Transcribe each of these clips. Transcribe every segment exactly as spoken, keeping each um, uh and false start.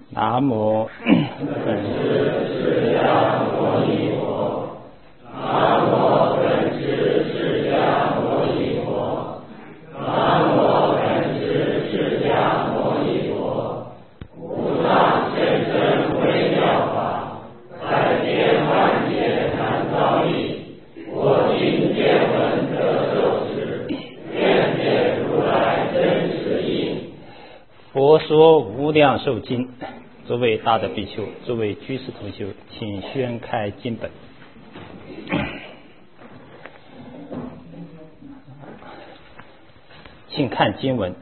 南无本师释迦牟尼佛。南无本师释迦牟尼佛。南无本师释迦牟尼佛。无上甚深微妙法，百千万劫难遭遇。我今见闻得受持，愿解如来真实义。佛说无量寿经。诸位大德比丘，诸位居士同修，请宣开经本。请看经文：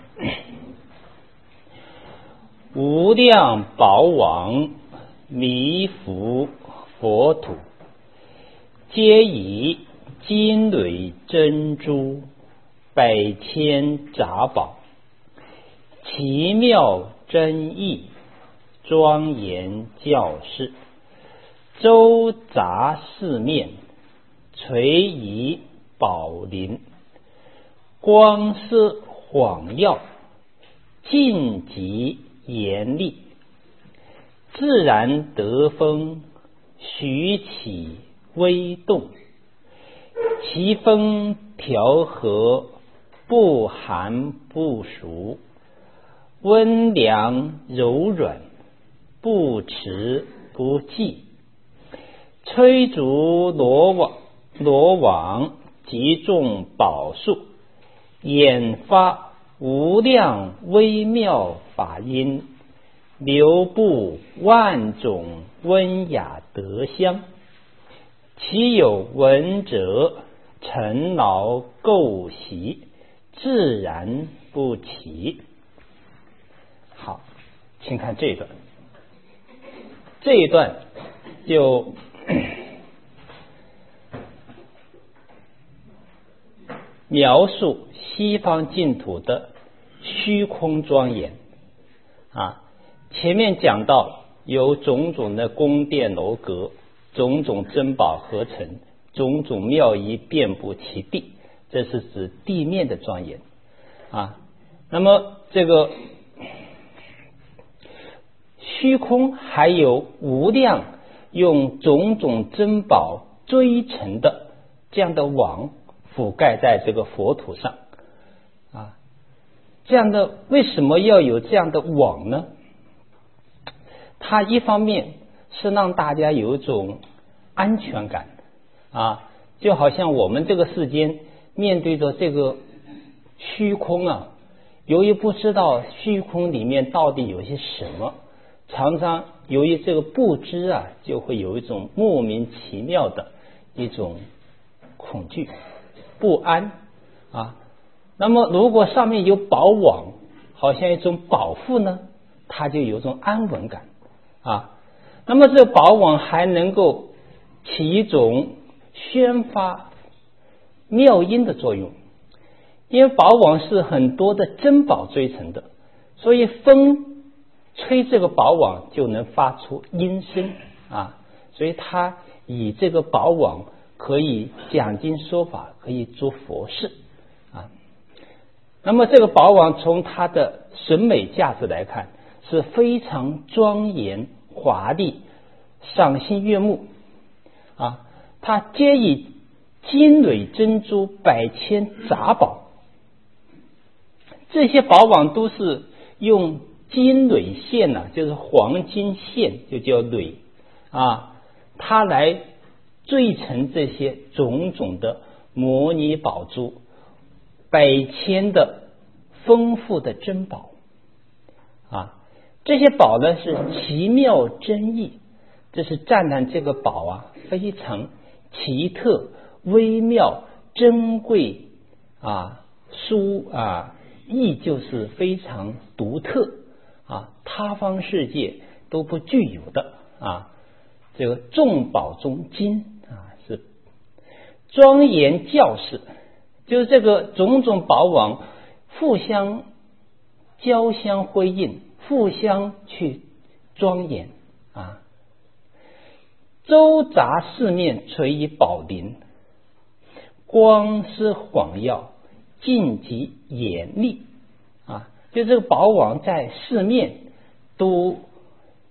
无量宝王弥福佛土，皆以金纶珍珠百千杂宝，奇妙真义，庄严教示，周杂四面，垂仪宝林，光施晃耀，尽极严厉，自然得风，徐起微动，其风调和，不寒不暑，温凉柔软，不迟不济，吹竹罗网罗网，集众宝树，演发无量微妙法音，流布万种温雅德香，其有闻者，尘劳垢习，自然不起。好，请看这一段。这一段就描述西方净土的虚空庄严啊。前面讲到有种种的宫殿楼阁，种种珍宝合成，种种妙仪遍布其地，这是指地面的庄严啊。那么这个虚空还有无量用种种珍宝堆成的这样的网覆盖在这个佛土上啊，这样的为什么要有这样的网呢？它一方面是让大家有一种安全感啊，就好像我们这个世间面对着这个虚空啊，由于不知道虚空里面到底有些什么，常常由于这个不知啊，就会有一种莫名其妙的一种恐惧不安啊。那么如果上面有宝网，好像一种保护呢，它就有一种安稳感啊。那么这个宝网还能够起一种宣发妙音的作用，因为宝网是很多的珍宝堆成的，所以风吹这个宝网就能发出音声啊，所以它以这个宝网可以讲经说法，可以做佛事啊。那么这个宝网从它的审美价值来看是非常庄严华丽，赏心悦目啊。它皆以金纶珍珠百千杂宝，这些宝网都是用金纶线呢、啊，就是黄金线，就叫纶啊，它来缀成这些种种的摩尼宝珠，百千的丰富的珍宝啊。这些宝呢是奇妙珍异，这是赞叹这个宝啊非常奇特微妙珍贵啊，殊啊意就是非常独特啊，他方世界都不具有的啊。这个众宝中金啊，是庄严教示，就是这个种种宝网互相交相辉映，互相去庄严啊。周杂四面垂以宝林，光施晃耀，尽极严厉啊。就这个宝网在四面都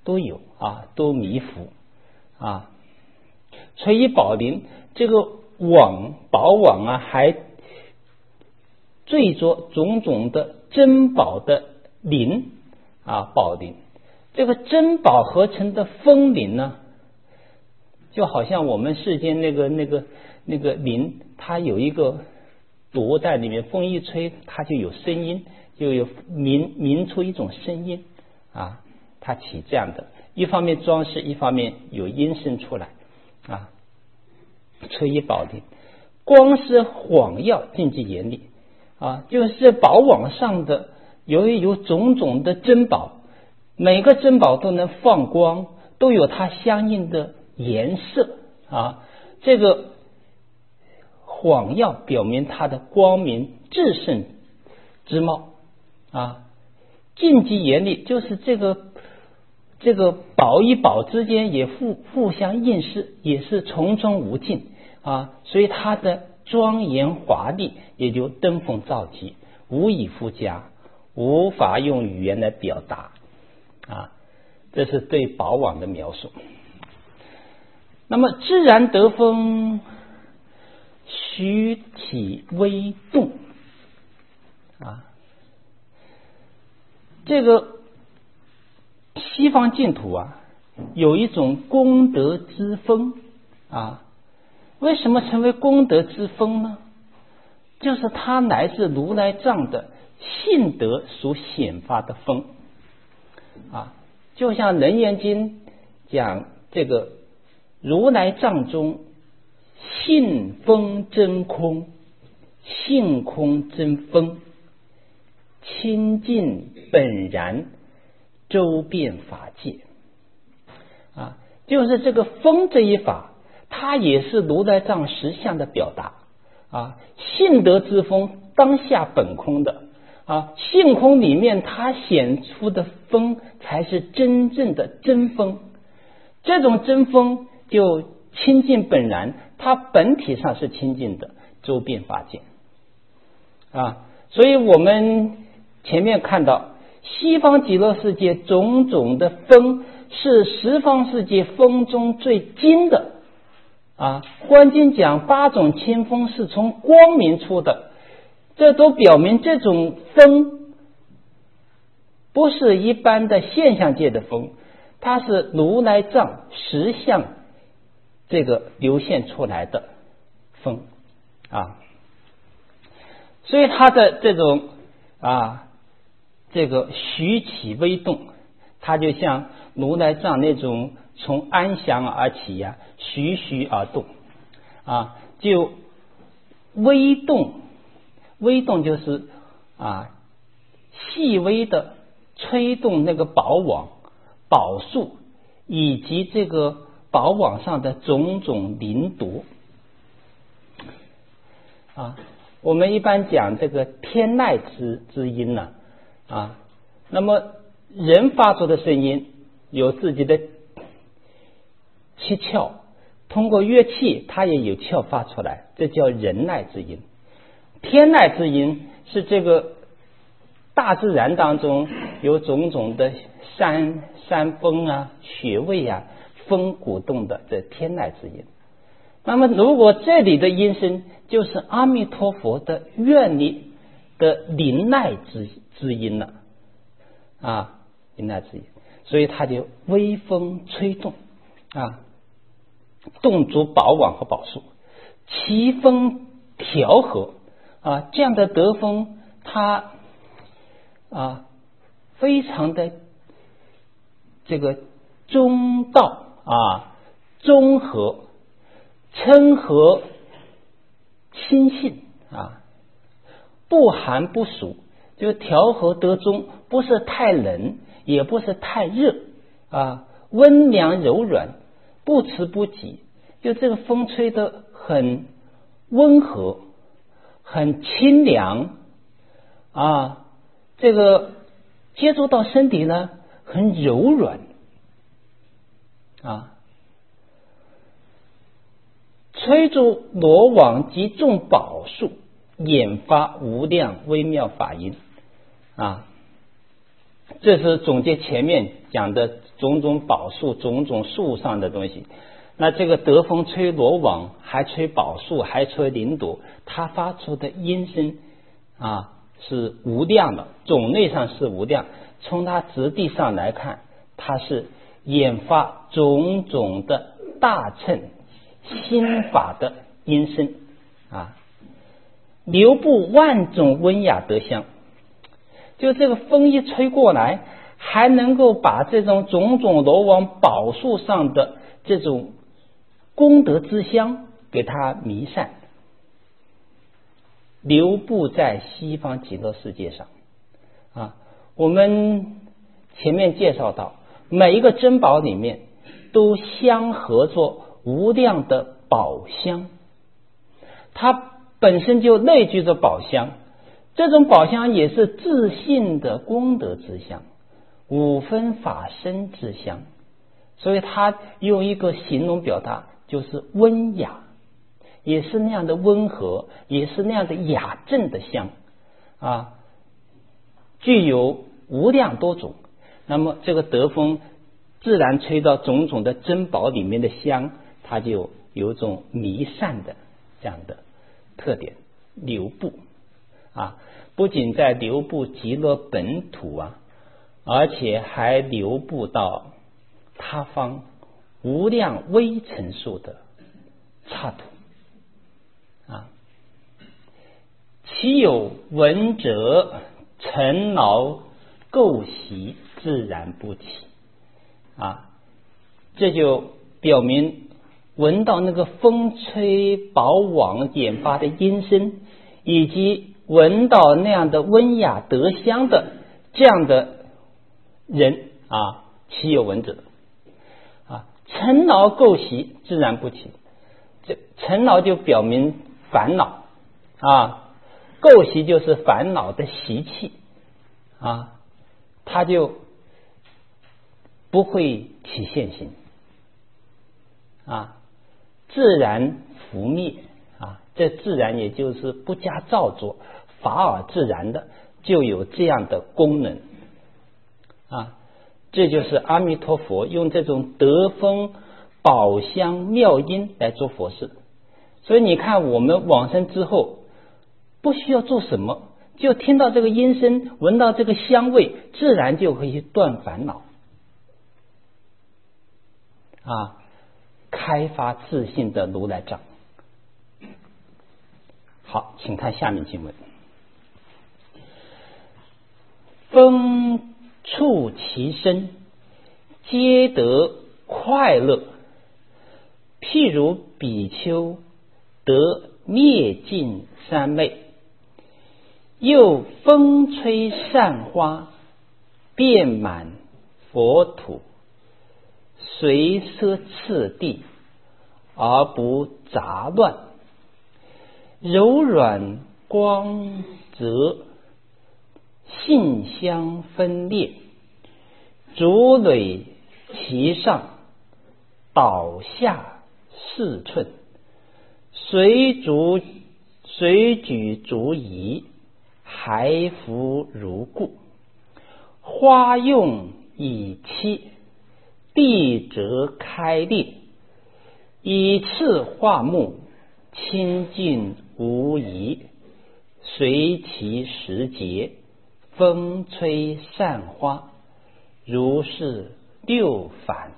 都有啊，都弥福啊。垂以宝林，这个网宝网啊，还缀着种种的珍宝的林啊，宝林。这个珍宝合成的风铃呢，就好像我们世间那个那个那个铃，它有一个铎在里面，风一吹，它就有声音，就有鸣鸣出一种声音啊，它起这样的，一方面装饰，一方面有音声出来啊。垂以宝林，光是晃耀，禁忌严厉啊，就是宝网上的由于有种种的珍宝，每个珍宝都能放光，都有它相应的颜色啊。这个晃耀表明它的光明至圣之貌啊。禁忌严厉，就是这个这个宝与宝之间也互互相映饰，也是重重无尽啊，所以它的庄严华丽也就登峰造极，无以复加，无法用语言来表达啊。这是对宝网的描述。那么自然得风，虚体微动啊，这个西方净土啊，有一种功德之风啊。为什么成为功德之风呢？就是它来自如来藏的性德所显发的风啊。就像《楞严经》讲这个如来藏中性风真空，性空真风，清净本然，周遍法界啊，就是这个风这一法，它也是如来藏实相的表达啊。性德之风，当下本空的啊，性空里面它显出的风才是真正的真风。这种真风就清净本然，它本体上是清净的，周遍法界啊。所以我们前面看到西方极乐世界种种的风是十方世界风中最精的啊。观经讲八种清风是从光明出的，这都表明这种风不是一般的现象界的风，它是如来藏实相这个流现出来的风啊。所以它的这种啊这个徐起微动，它就像如来藏那种从安详而起呀、啊，徐徐而动啊，就微动，微动就是啊细微的吹动那个宝网、宝树以及这个宝网上的种种灵铎啊。我们一般讲这个天籁之之音呢 啊, 啊，那么人发出的声音有自己的七窍，通过乐器它也有窍发出来，这叫人籁之音。天籁之音是这个大自然当中有种种的山山风啊、穴位啊、风鼓动的这天籁之音。那么如果这里的音声就是阿弥陀佛的愿力的灵籁之之音了啊，灵籁之音，所以它就微风吹动啊，动足宝网和宝树，其风调和啊，这样的得风它啊非常的这个中道啊，中和称和心性啊，不寒不暑，就调和得中，不是太冷也不是太热啊，温凉柔软，不迟不急，就这个风吹得很温和，很清凉啊，这个接触到身体呢很柔软啊。吹住罗网及众宝树，演发无量微妙法音啊。 这是总结前面讲的种种宝树、种种树上的东西。那这个得风吹罗网，还吹宝树，还吹林朵，它发出的音声啊是无量的，种类上是无量。从它质地上来看，它是演发种种的大乘心法的音声啊，流布万种温雅德香。就这个风一吹过来，还能够把这种种种罗网宝树上的这种功德之香给它弥散，流布在西方极乐世界上啊。我们前面介绍到，每一个珍宝里面都相合作无量的宝香，它本身就内具着宝香，这种宝香也是自信的功德之香，五分法身之香，所以它用一个形容表达，就是温雅，也是那样的温和，也是那样的雅正的香啊，具有无量多种。那么这个德风自然吹到种种的珍宝里面的香，它就有种弥散的这样的特点，流布啊，不仅在流布极乐本土啊，而且还流布到他方无量微尘数的刹土啊。其有闻者，尘劳垢习自然不起啊，这就表明闻到那个风吹宝网演发的音声，以及闻到那样的温雅德香的这样的人啊，其有闻者啊，尘劳垢习自然不起。这尘劳就表明烦恼啊，垢习就是烦恼的习气啊，它就不会起现行啊，自然伏灭啊，这自然也就是不加造作，法尔自然的就有这样的功能啊。这就是阿弥陀佛用这种德风宝香妙音来做佛事。所以你看我们往生之后不需要做什么，就听到这个音声，闻到这个香味，自然就可以断烦恼啊，开发自信的如来藏。好，请看下面经文。风触其身，皆得快乐，譬如比丘得灭尽三昧。又风吹散花，遍满佛土，随奢次第而不杂乱，柔软光泽，性香分裂，竹垒其上，倒下四寸，随竹随举竹移，还服如故。花用以期，地则开裂，以次化木，清净无疑，随其时节，风吹散花，如是六返。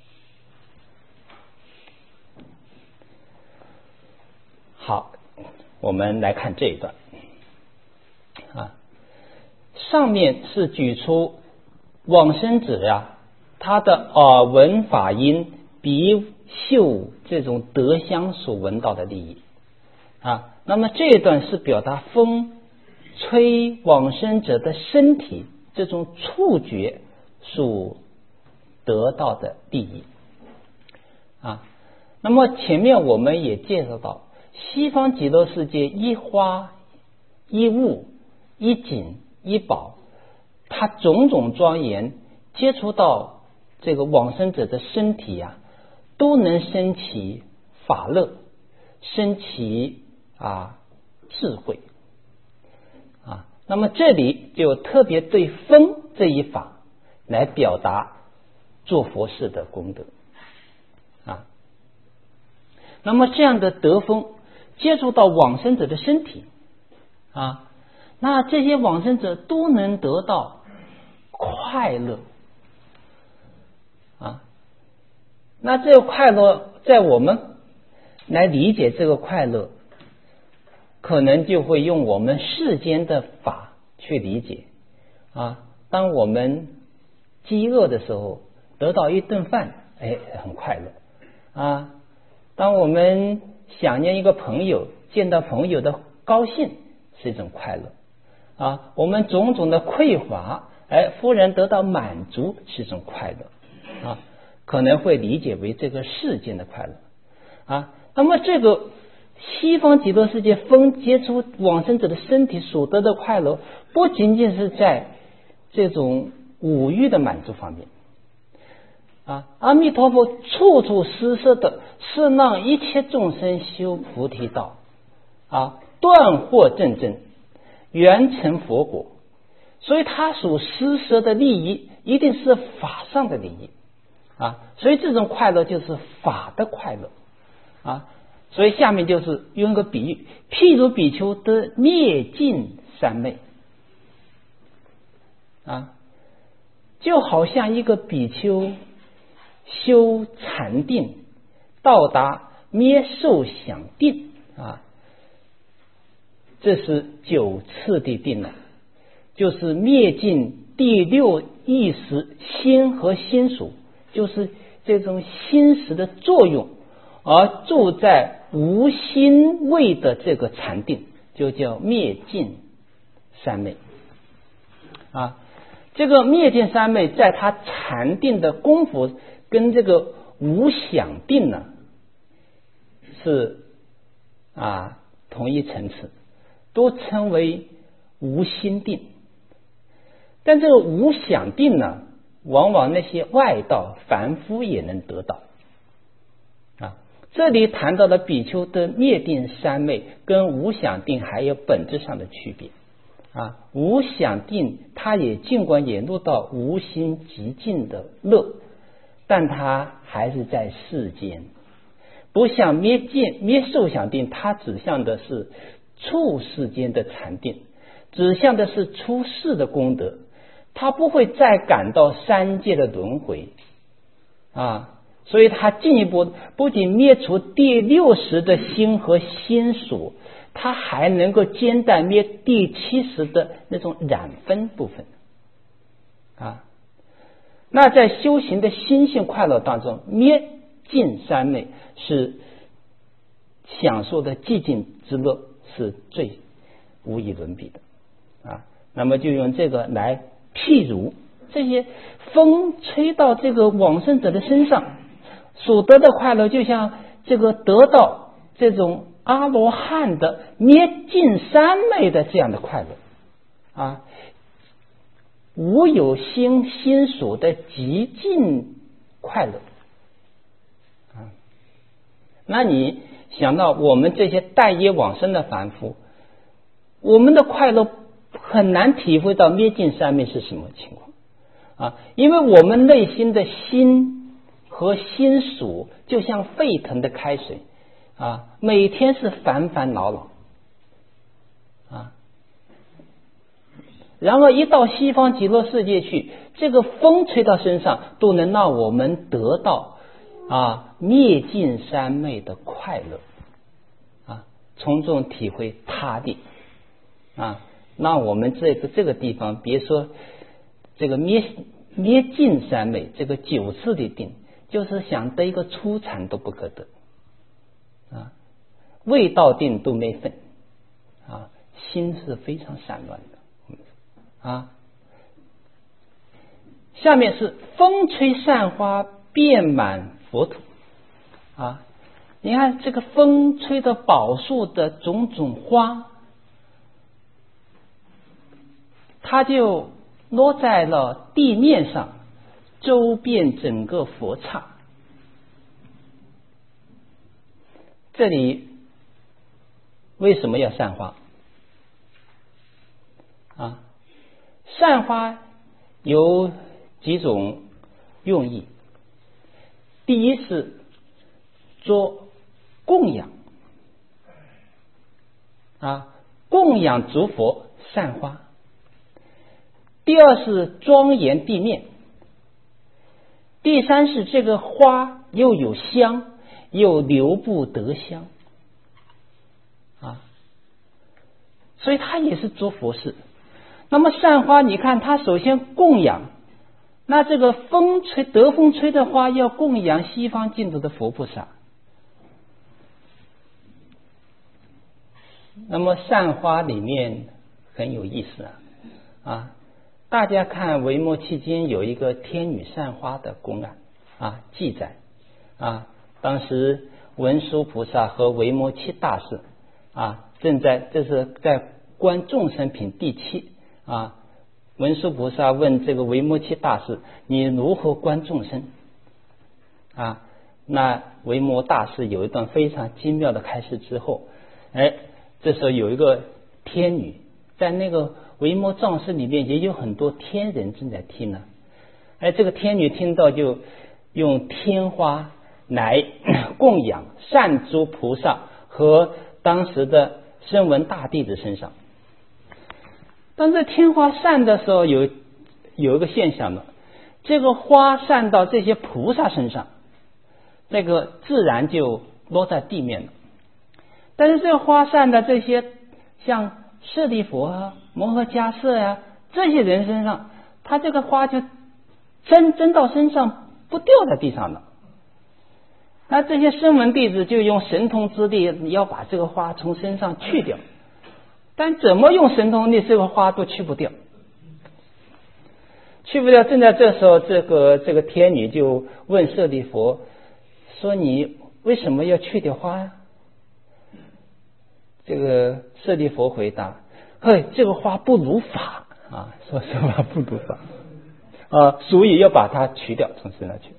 好，我们来看这一段啊，上面是举出往生者呀、啊，他的耳闻法音、鼻嗅这种德香所闻到的利益啊。那么这一段是表达风吹往生者的身体这种触觉所得到的利益啊。那么前面我们也介绍到，西方极乐世界一花一物一景一宝，它种种庄严接触到这个往生者的身体啊，都能生起法乐，生起啊智慧啊。那么这里就特别对风这这一法来表达做佛事的功德啊。那么这样的德风接触到往生者的身体啊，那这些往生者都能得到快乐啊。那这个快乐，在我们来理解这个快乐，可能就会用我们世间的法去理解啊。当我们饥饿的时候，得到一顿饭，哎，很快乐啊。当我们想念一个朋友，见到朋友的高兴是一种快乐啊。我们种种的匮乏，哎，忽然得到满足是一种快乐啊。可能会理解为这个世间的快乐啊。那么这个西方极乐世界风接触往生者的身体所得的快乐，不仅仅是在这种五欲的满足方面啊，阿弥陀佛处处施设的是让一切众生修菩提道啊，断惑正正，圆成佛果。所以他所施设的利益一定是法上的利益啊，所以这种快乐就是法的快乐啊。所以下面就是用一个比喻，譬如比丘得灭尽三昧啊，就好像一个比丘修禅定，到达灭受想定啊，这是九次第定了，就是灭尽第六意识心和心属，就是这种心识的作用，而住在无心位的这个禅定，就叫灭尽三昧啊。这个灭尽三昧在他禅定的功夫跟这个无想定呢是啊同一层次，都称为无心定。但这个无想定呢，往往那些外道凡夫也能得到啊。这里谈到的比丘的灭定三昧跟无想定还有本质上的区别啊。无想定它也尽管也入到无心极尽的乐，但它还是在世间，不像灭尽灭受想定，它指向的是处世间的禅定，指向的是出世的功德，他不会再感到三界的轮回啊。所以他进一步不仅灭除第六识的心和心属，他还能够兼带灭第七识的那种染分部分啊。那在修行的心性快乐当中，灭尽三昧是享受的寂静之乐，是最无以伦比的啊。那么就用这个来譬如这些风吹到这个往生者的身上所得的快乐，就像这个得到这种阿罗汉的灭尽三昧的这样的快乐啊，无有心心所的极尽快乐啊。那你想到我们这些待业往生的凡夫，我们的快乐很难体会到灭尽三昧是什么情况啊，因为我们内心的心和心属就像沸腾的开水啊，每天是烦烦恼恼啊。然而一到西方极乐世界去，这个风吹到身上都能让我们得到啊灭尽三昧的快乐啊，从中体会他定啊。那我们这个这个地方别说这个灭灭尽三昧，这个九次的定，就是想得一个初禅都不可得啊，未到定都没份啊，心是非常散乱的啊。下面是风吹散花遍满佛土啊，你看这个风吹的宝树的种种花，它就落在了地面上，周遍整个佛刹。这里为什么要散花啊？散花有几种用意。第一是做供养啊，供养诸佛散花。第二是庄严地面。第三是这个花又有香，又留不得香啊，所以它也是做佛事。那么散花，你看它首先供养，那这个风吹得风吹的花要供养西方净土的佛菩萨。那么散花里面很有意思啊啊！大家看维摩期间有一个天女散花的公案啊记载啊，当时文殊菩萨和维摩期大士啊正在这是在观众生品第七啊，文殊菩萨问这个维摩期大士，你如何观众生啊？那维摩大士有一段非常精妙的开示之后，哎，这时候有一个天女在那个维摩藏室里面也有很多天人正在听呢。哎，这个天女听到就用天花来供养善诸菩萨和当时的声闻大弟子身上。当这天花散的时候，有有一个现象呢，这个花散到这些菩萨身上，这个自然就落在地面了。但是这个花散的这些像舍利佛啊、摩诃迦叶呀、啊、这些人身上，他这个花就真真到身上不掉在地上了。那这些声闻弟子就用神通之力要把这个花从身上去掉，但怎么用神通力，这个花都去不掉，去不掉。正在这时候，这个这个天女就问舍利佛说：“你为什么要去掉花呀？”这个舍利佛回答：“嘿，这个花不如法啊，说实话不如法啊，所以要把它去掉，从身上去。”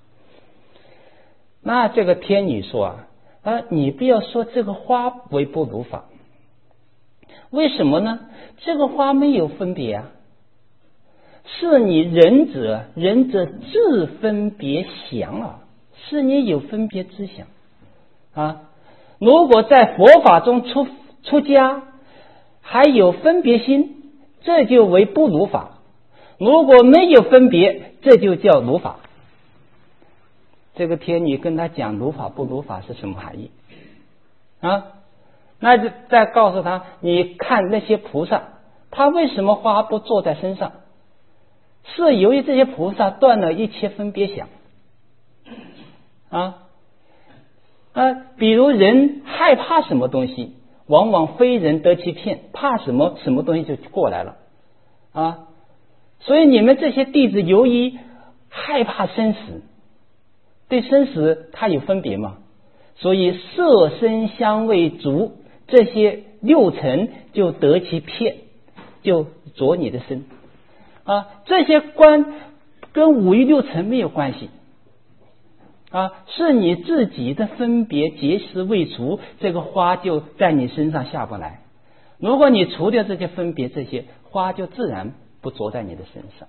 那这个天女说啊啊，你不要说这个花为不如法，为什么呢？这个花没有分别啊，是你仁者，仁者自分别想啊，是你有分别之想啊。如果在佛法中出出家还有分别心，这就为不如法；如果没有分别，这就叫如法。这个天女跟他讲如法不如法是什么含义啊？那就再告诉他，你看那些菩萨，他为什么花不坐在身上？是由于这些菩萨断了一切分别想啊。啊，比如人害怕什么东西，往往非人得其骗，怕什么什么东西就过来了啊。所以你们这些弟子由于害怕生死，对生死他有分别嘛，所以色声香味足这些六尘就得其骗，就着你的身啊。这些观跟五欲六尘没有关系啊，是你自己的分别结识未除，这个花就在你身上下不来。如果你除掉这些分别，这些花就自然不着在你的身上。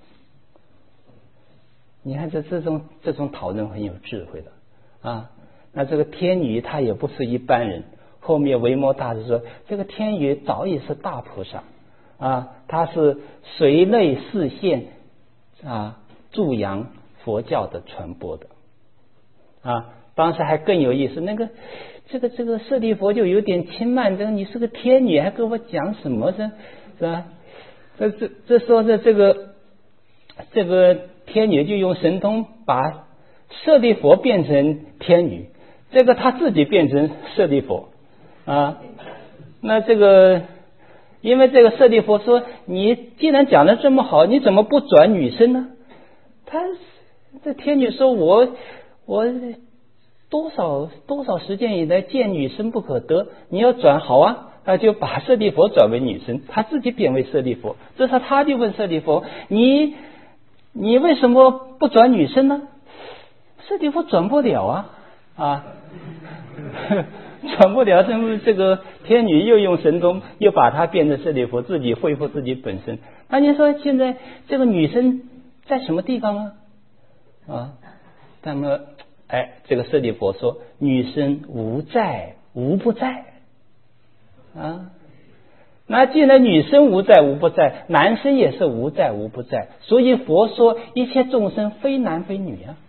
你看这这种这种讨论很有智慧的啊。那这个天女她也不是一般人，后面维摩大师说，这个天女早已是大菩萨啊，她是随类示现啊，助扬佛教的传播的。啊，当时还更有意思，那个这个这个舍利佛就有点轻慢，这个你是个天女，还跟我讲什么这是吧？这这这说的这个这个天女就用神通把舍利佛变成天女，这个他自己变成舍利佛啊。那这个因为这个舍利佛说，你既然讲的这么好，你怎么不转女身呢？他这天女说，我。我多少多少时间以来见女生不可得，你要转好啊，他就把舍利佛转为女生，他自己变为舍利佛。这时候他就问舍利佛，你你为什么不转女生呢？舍利佛转不了啊啊，转不了，这这个天女又用神通又把他变成舍利佛，自己恢复自己本身那你说现在这个女生在什么地方啊？啊，那么哎，这个舍利佛说，女生无在无不在啊。那既然女生无在无不在，男生也是无在无不在，所以佛说一切众生非男非女啊。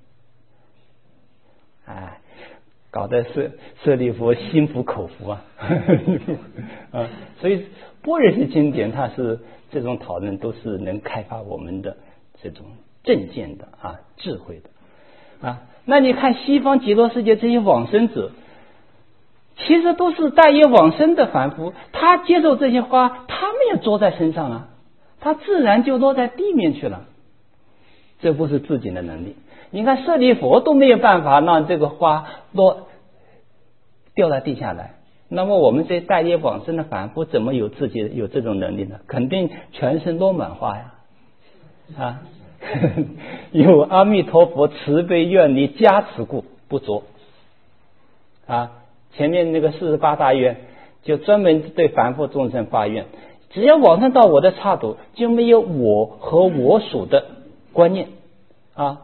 哎，搞得是舍利弗心服口服啊。啊，所以般若的经典，它是这种讨论都是能开发我们的这种正见的啊，智慧的啊。那你看西方极乐世界这些往生者，其实都是带有往生的凡夫，他接受这些花，他没有着在身上啊，他自然就落在地面去了，这不是自己的能力。你看舍利佛都没有办法让这个花落掉在地下来，那么我们这带业往生的凡夫怎么有自己有这种能力呢？肯定全身落满花呀啊！有阿弥陀佛慈悲愿力加持故不着啊。前面那个四十八大愿就专门对凡夫众生发愿，只要往生到我的刹土，就没有我和我属的观念啊。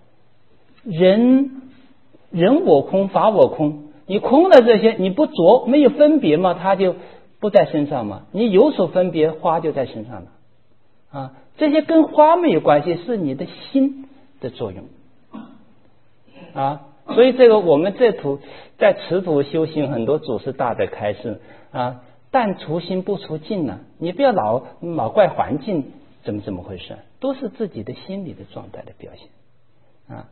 人人我空，法我空，你空了这些，你不着没有分别嘛，它就不在身上嘛。你有所分别，花就在身上了啊。这些跟花没有关系，是你的心的作用啊。所以这个我们这土在此土修行，很多祖师大德开示啊，但除心不除境呢、啊。你不要老老怪环境怎么怎么回事，都是自己的心理的状态的表现啊。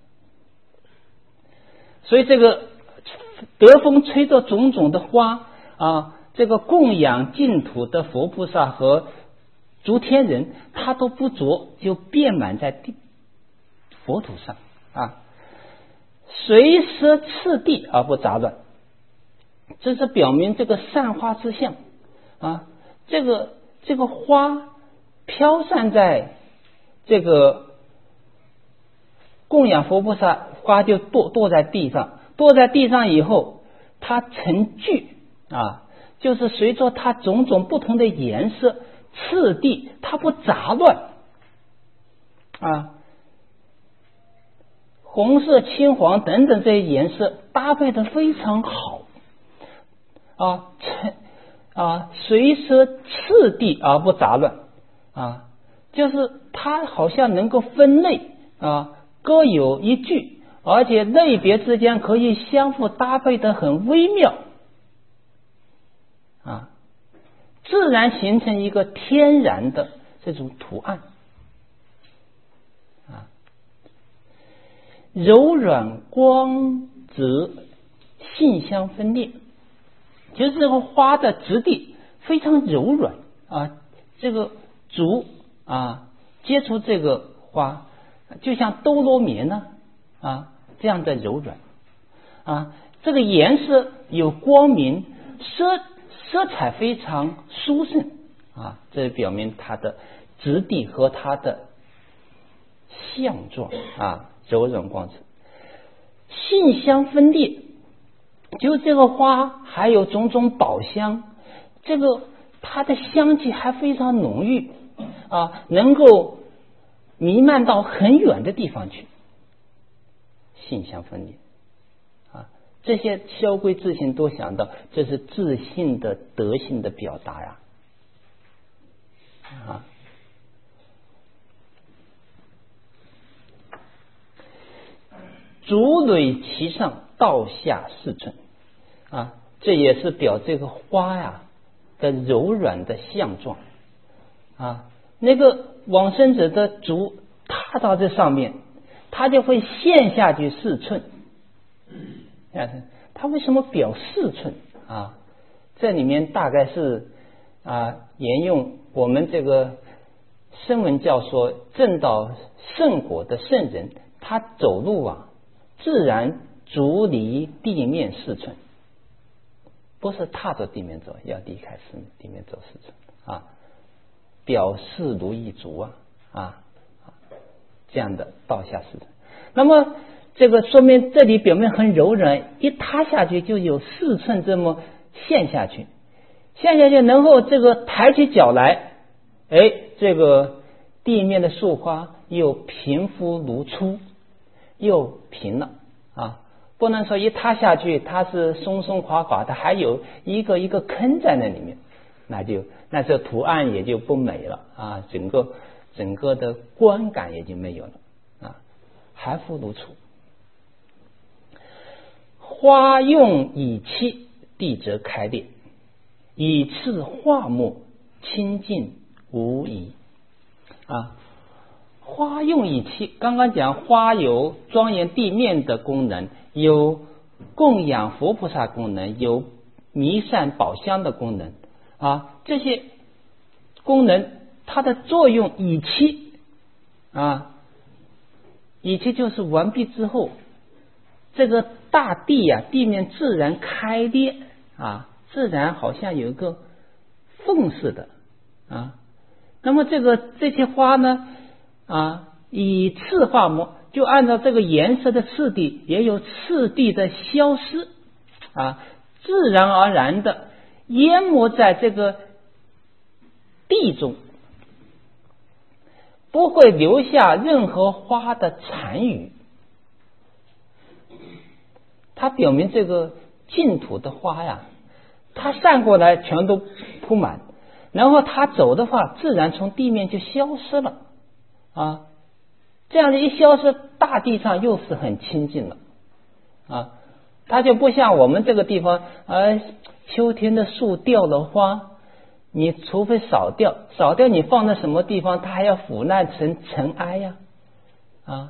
所以这个得风吹着种种的花啊，这个供养净土的佛菩萨和诸天人，他都不着，就遍满在地佛土上啊。随舍次第而不杂乱，这是表明这个散花之相啊。这个这个花飘散在这个供养佛菩萨，花就堕堕在地上，堕在地上以后，它成聚啊，就是随着它种种不同的颜色次第，它不杂乱啊。红色、青黄等等这些颜色搭配的非常好啊，啊，随舍次第而不杂乱啊，就是它好像能够分类啊，各有一句，而且类别之间可以相互搭配的很微妙啊，自然形成一个天然的这种图案。柔软光泽，性香分裂，就是这个花的质地非常柔软啊，这个竹啊接触这个花，就像兜罗棉呢 啊, 啊这样的柔软啊，这个颜色有光明，色色彩非常殊胜啊，这表明它的质地和它的相状啊。柔软光泽，性香分裂，就这个花还有种种宝香，这个它的香气还非常浓郁啊，能够弥漫到很远的地方去。性香分裂啊，这些萧规自信都想到，这是自信的德性的表达呀啊。竹蕊其上，倒下四寸啊，这也是表这个花呀的柔软的相状啊。那个往生者的足踏到这上面，它就会陷下去四寸。它为什么表四寸啊？这里面大概是啊沿用我们这个声闻教说证到圣果的圣人，他走路啊。自然足离地面四寸，不是踏着地面走，要离开地面走四寸啊，表示如意足啊啊，这样的倒下四寸。那么这个说明这里表面很柔软，一踏下去就有四寸这么陷下去，陷下去能够这个抬起脚来，哎， 这个地面的树花又平复如初，又平了啊，不能说一塌下去它是松松垮垮的，还有一个一个坑在那里面，那就那这图案也就不美了啊，整个整个的观感也就没有了啊，还复如初。花用以期，地则开裂，以次化木，清净无疑啊。花用以期，刚刚讲花有庄严地面的功能，有供养佛菩萨功能，有弥散宝香的功能啊，这些功能它的作用以期啊，以期就是完毕之后，这个大地呀、啊，地面自然开裂啊，自然好像有一个缝似的啊。那么这个这些花呢啊，以次化木，就按照这个颜色的次第，也有次第的消失啊，自然而然的淹没在这个地中，不会留下任何花的残余。它表明这个净土的花呀，它散过来全都铺满，然后它走的话，自然从地面就消失了啊。这样的一消失，大地上又是很清净了啊。它就不像我们这个地方，呃，秋天的树掉了花，你除非扫掉，扫掉你放在什么地方，它还要腐烂成尘埃呀啊。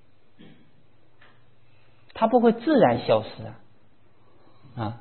它不会自然消失啊，啊，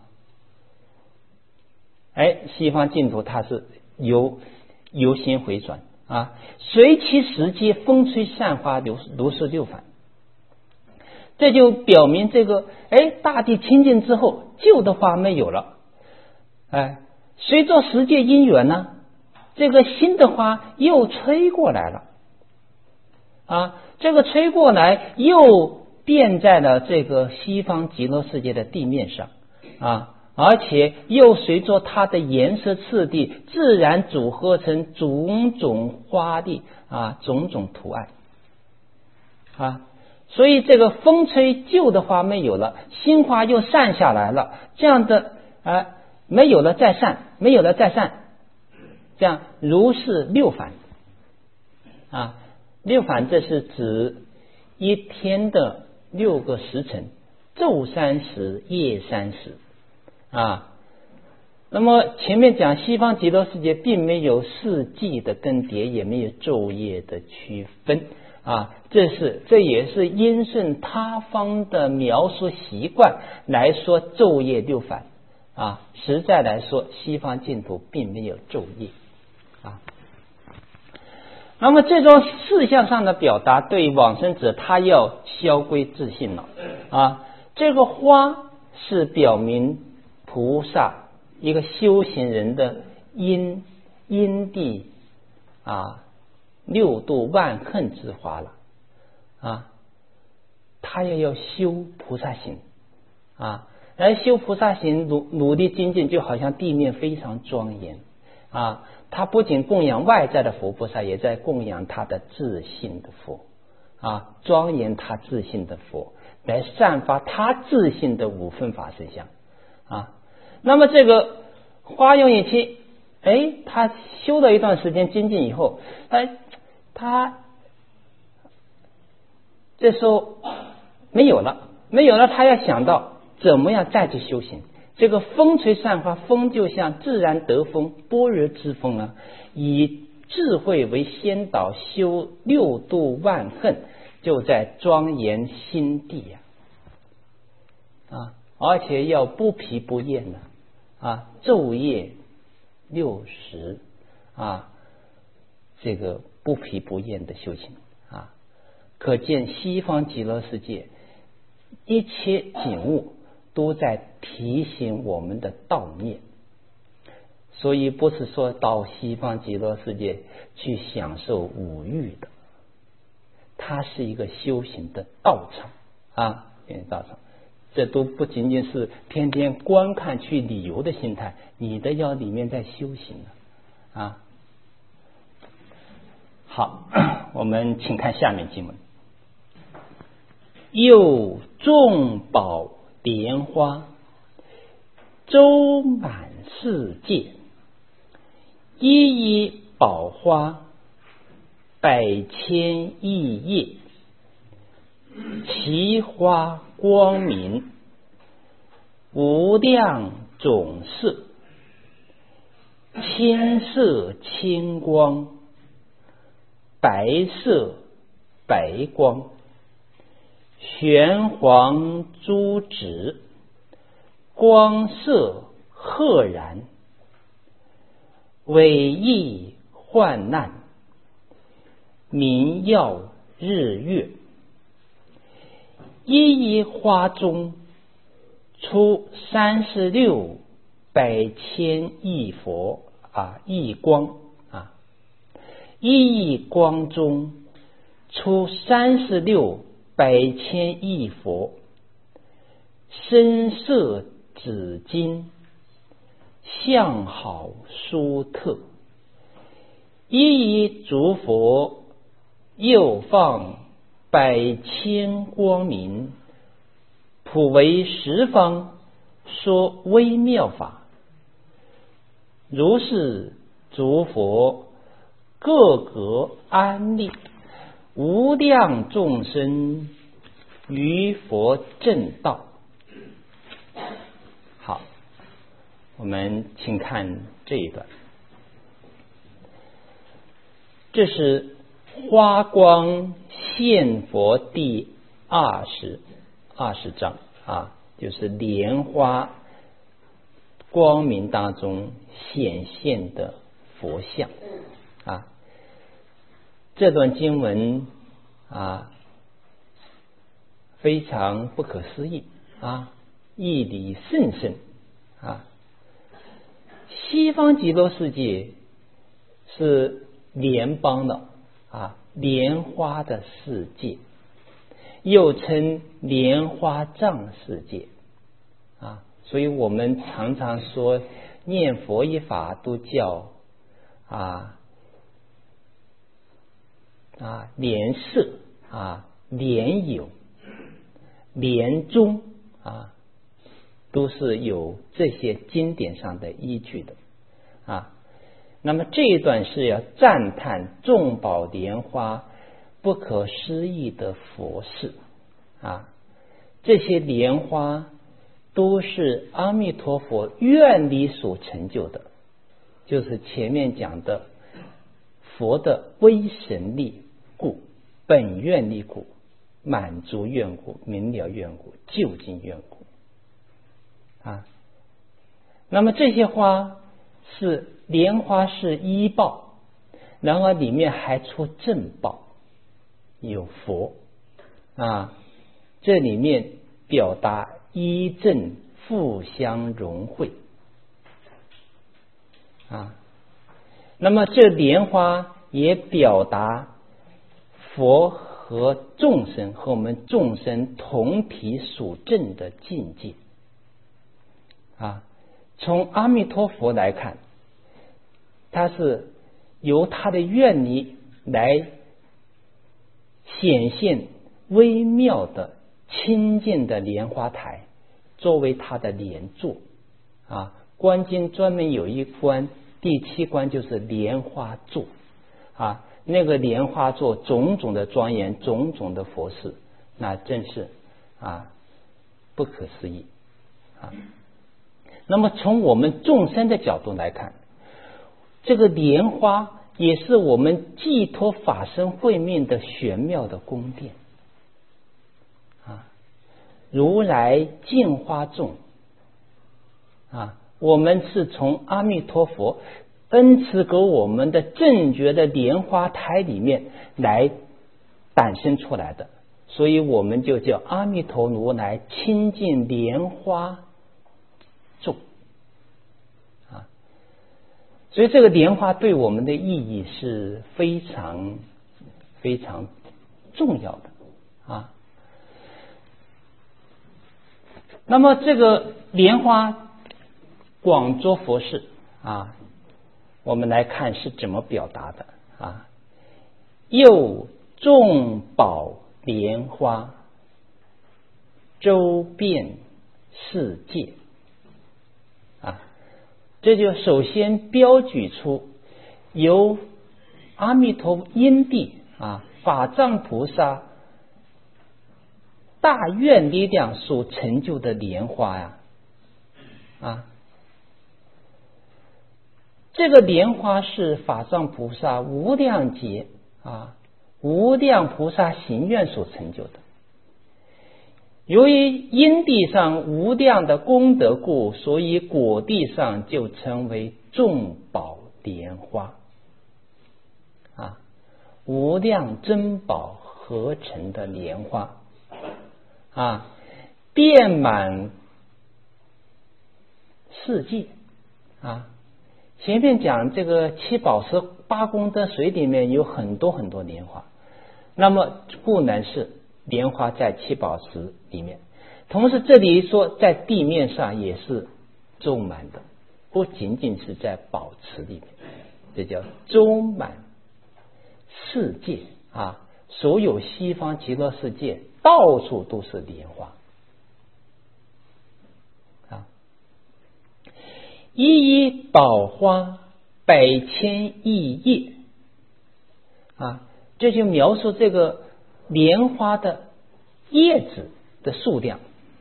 哎，西方净土它是由由心回转啊，随其时节，风吹散花，如如是六返。这就表明这个，哎，大地清净之后，旧的花没有了，哎，随着时节因缘呢，这个新的花又吹过来了，啊，这个吹过来又变在了这个西方极乐世界的地面上啊，而且又随着它的颜色次第，自然组合成种种花丽啊，种种图案啊。所以这个风吹旧的花没有了，新花又散下来了，这样的啊，没有了再散，没有了再散，这样如是六返啊。六返这是指一天的六个时辰，昼三时，夜三时啊。那么前面讲西方极乐世界并没有四季的更迭，也没有昼夜的区分啊，这是这也是因顺他方的描述习惯来说昼夜六返啊。实在来说，西方净土并没有昼夜啊。那么这种事项上的表达，对往生者他要消归自性了啊。这个花是表明菩萨一个修行人的因因地啊，六度万恨之花了啊。他也要修菩萨行啊，而修菩萨行努努力精进，就好像地面非常庄严啊。他不仅供养外在的佛菩萨，也在供养他的自性的佛啊，庄严他自性的佛，来散发他自性的五分法身相啊。那么这个花用一期，哎，他修了一段时间精进以后，哎，他这时候没有了，没有了，他要想到怎么样再去修行。这个风吹散花，风就像自然得风，般若之风啊，以智慧为先导，修六度万恨，就在庄严心地呀啊，而且要不疲不厌呢啊，昼夜六时啊，这个不疲不厌的修行啊，可见西方极乐世界一切景物都在提醒我们的道灭，所以不是说到西方极乐世界去享受五欲的，它是一个修行的道场啊，道场。这都不仅仅是天天观看去旅游的心态，你的要里面在修行啊。 好，我们请看下面经文。又众宝莲花，周满世界，一一宝花，百千亿叶，其花光明，无量种色，千色清光，白色白光，玄黄珠紫，光色赫然，伟异焕烂，明耀日月。一一花中出三十六百千亿佛啊，亿光啊，一亿光中出三十六百千亿佛，深色紫金，相好殊特。一一诸佛又放百千光明，普为十方说微妙法。如是诸佛各个安立，无量众生于佛正道。好，我们请看这一段。这是花光现佛第二十二十章啊，就是莲花光明当中显现的佛像啊。这段经文啊非常不可思议啊，义理甚深啊。西方极乐世界是莲邦的啊，莲花的世界，又称莲花藏世界啊，所以我们常常说念佛一法都叫啊啊莲社啊莲友莲宗啊，都是有这些经典上的依据的啊。那么这一段是要赞叹众宝莲花不可思议的佛事啊，这些莲花都是阿弥陀佛愿力所成就的，就是前面讲的佛的威神力故、本愿力故、满足愿故、明了愿故、究竟愿故啊。那么这些花是莲花是依报，然后里面还出正报，有佛啊，这里面表达依正互相融汇啊。那么这莲花也表达佛和众生和我们众生同体属正的境界啊。从阿弥陀佛来看，他是由他的愿力来显现微妙的清净的莲花台，作为他的莲座啊。观经专门有一关，第七关就是莲花座啊，那个莲花座种种的庄严，种种的佛事，那真是啊不可思议啊。那么从我们众生的角度来看，这个莲花也是我们寄托法身慧命的玄妙的宫殿啊。如来净花众啊，我们是从阿弥陀佛恩赐给我们的正觉的莲花台里面来诞生出来的，所以我们就叫阿弥陀如来清净莲花众啊。所以这个莲花对我们的意义是非常非常重要的啊。那么这个莲花广作佛事啊，我们来看是怎么表达的啊。 又众宝莲花，周遍世界。啊，这就首先标举出由阿弥陀因地啊法藏菩萨大愿力量所成就的莲花呀，啊，这个莲花是法藏菩萨无量劫啊无量菩萨行愿所成就的。由于因地上无量的功德故，所以果地上就称为众宝莲花啊，无量珍宝合成的莲花啊，遍满世界啊。前面讲这个七宝石八功德水里面有很多很多莲花，那么不能是莲花在七宝石里面，同时这里说在地面上也是周满的，不仅仅是在宝池里面，这叫周满世界啊，所有西方极乐世界到处都是莲花啊，一一宝花百千亿叶啊，这就描述这个莲花的叶子的数量。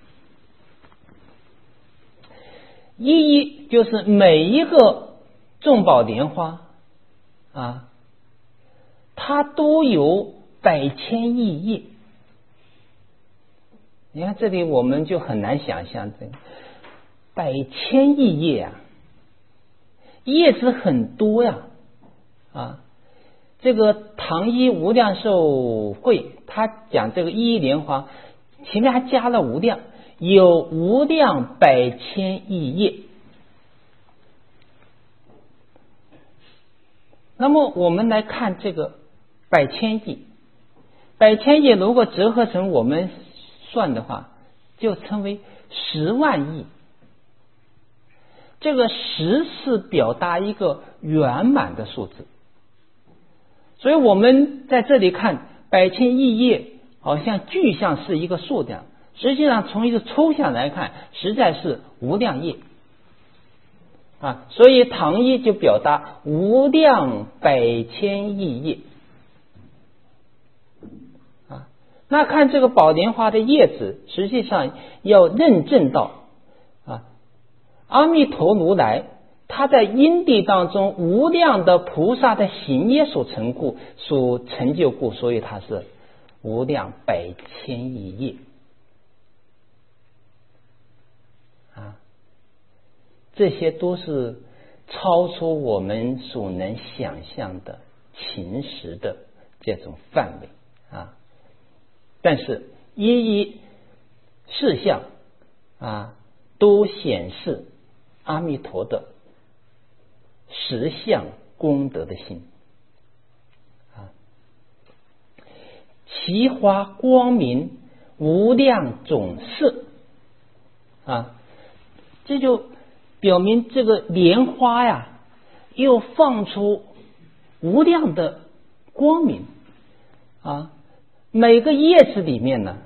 一一就是每一个众宝莲花啊，它都有百千亿叶。你看这里我们就很难想象这个百千亿叶啊，叶子很多呀啊。这个唐一无量寿会他讲这个一一莲花前面还加了无量，有无量百千亿叶。那么我们来看这个百千亿，百千亿如果折合成我们算的话，就称为十万亿。这个十是表达一个圆满的数字，所以我们在这里看百千亿叶好像具象是一个数量，实际上从一个抽象来看实在是无量业啊，所以唐一就表达无量百千亿叶啊。那看这个宝莲花的叶子，实际上要认证到啊，阿弥陀如来他在因地当中无量的菩萨的行业所成故，所成就故，所以他是无量百千亿业啊，这些都是超出我们所能想象的情实的这种范围啊。但是一一事项啊，都显示阿弥陀的实相功德的心啊，其花光明无量种色啊，这就表明这个莲花呀，又放出无量的光明啊。每个叶子里面呢，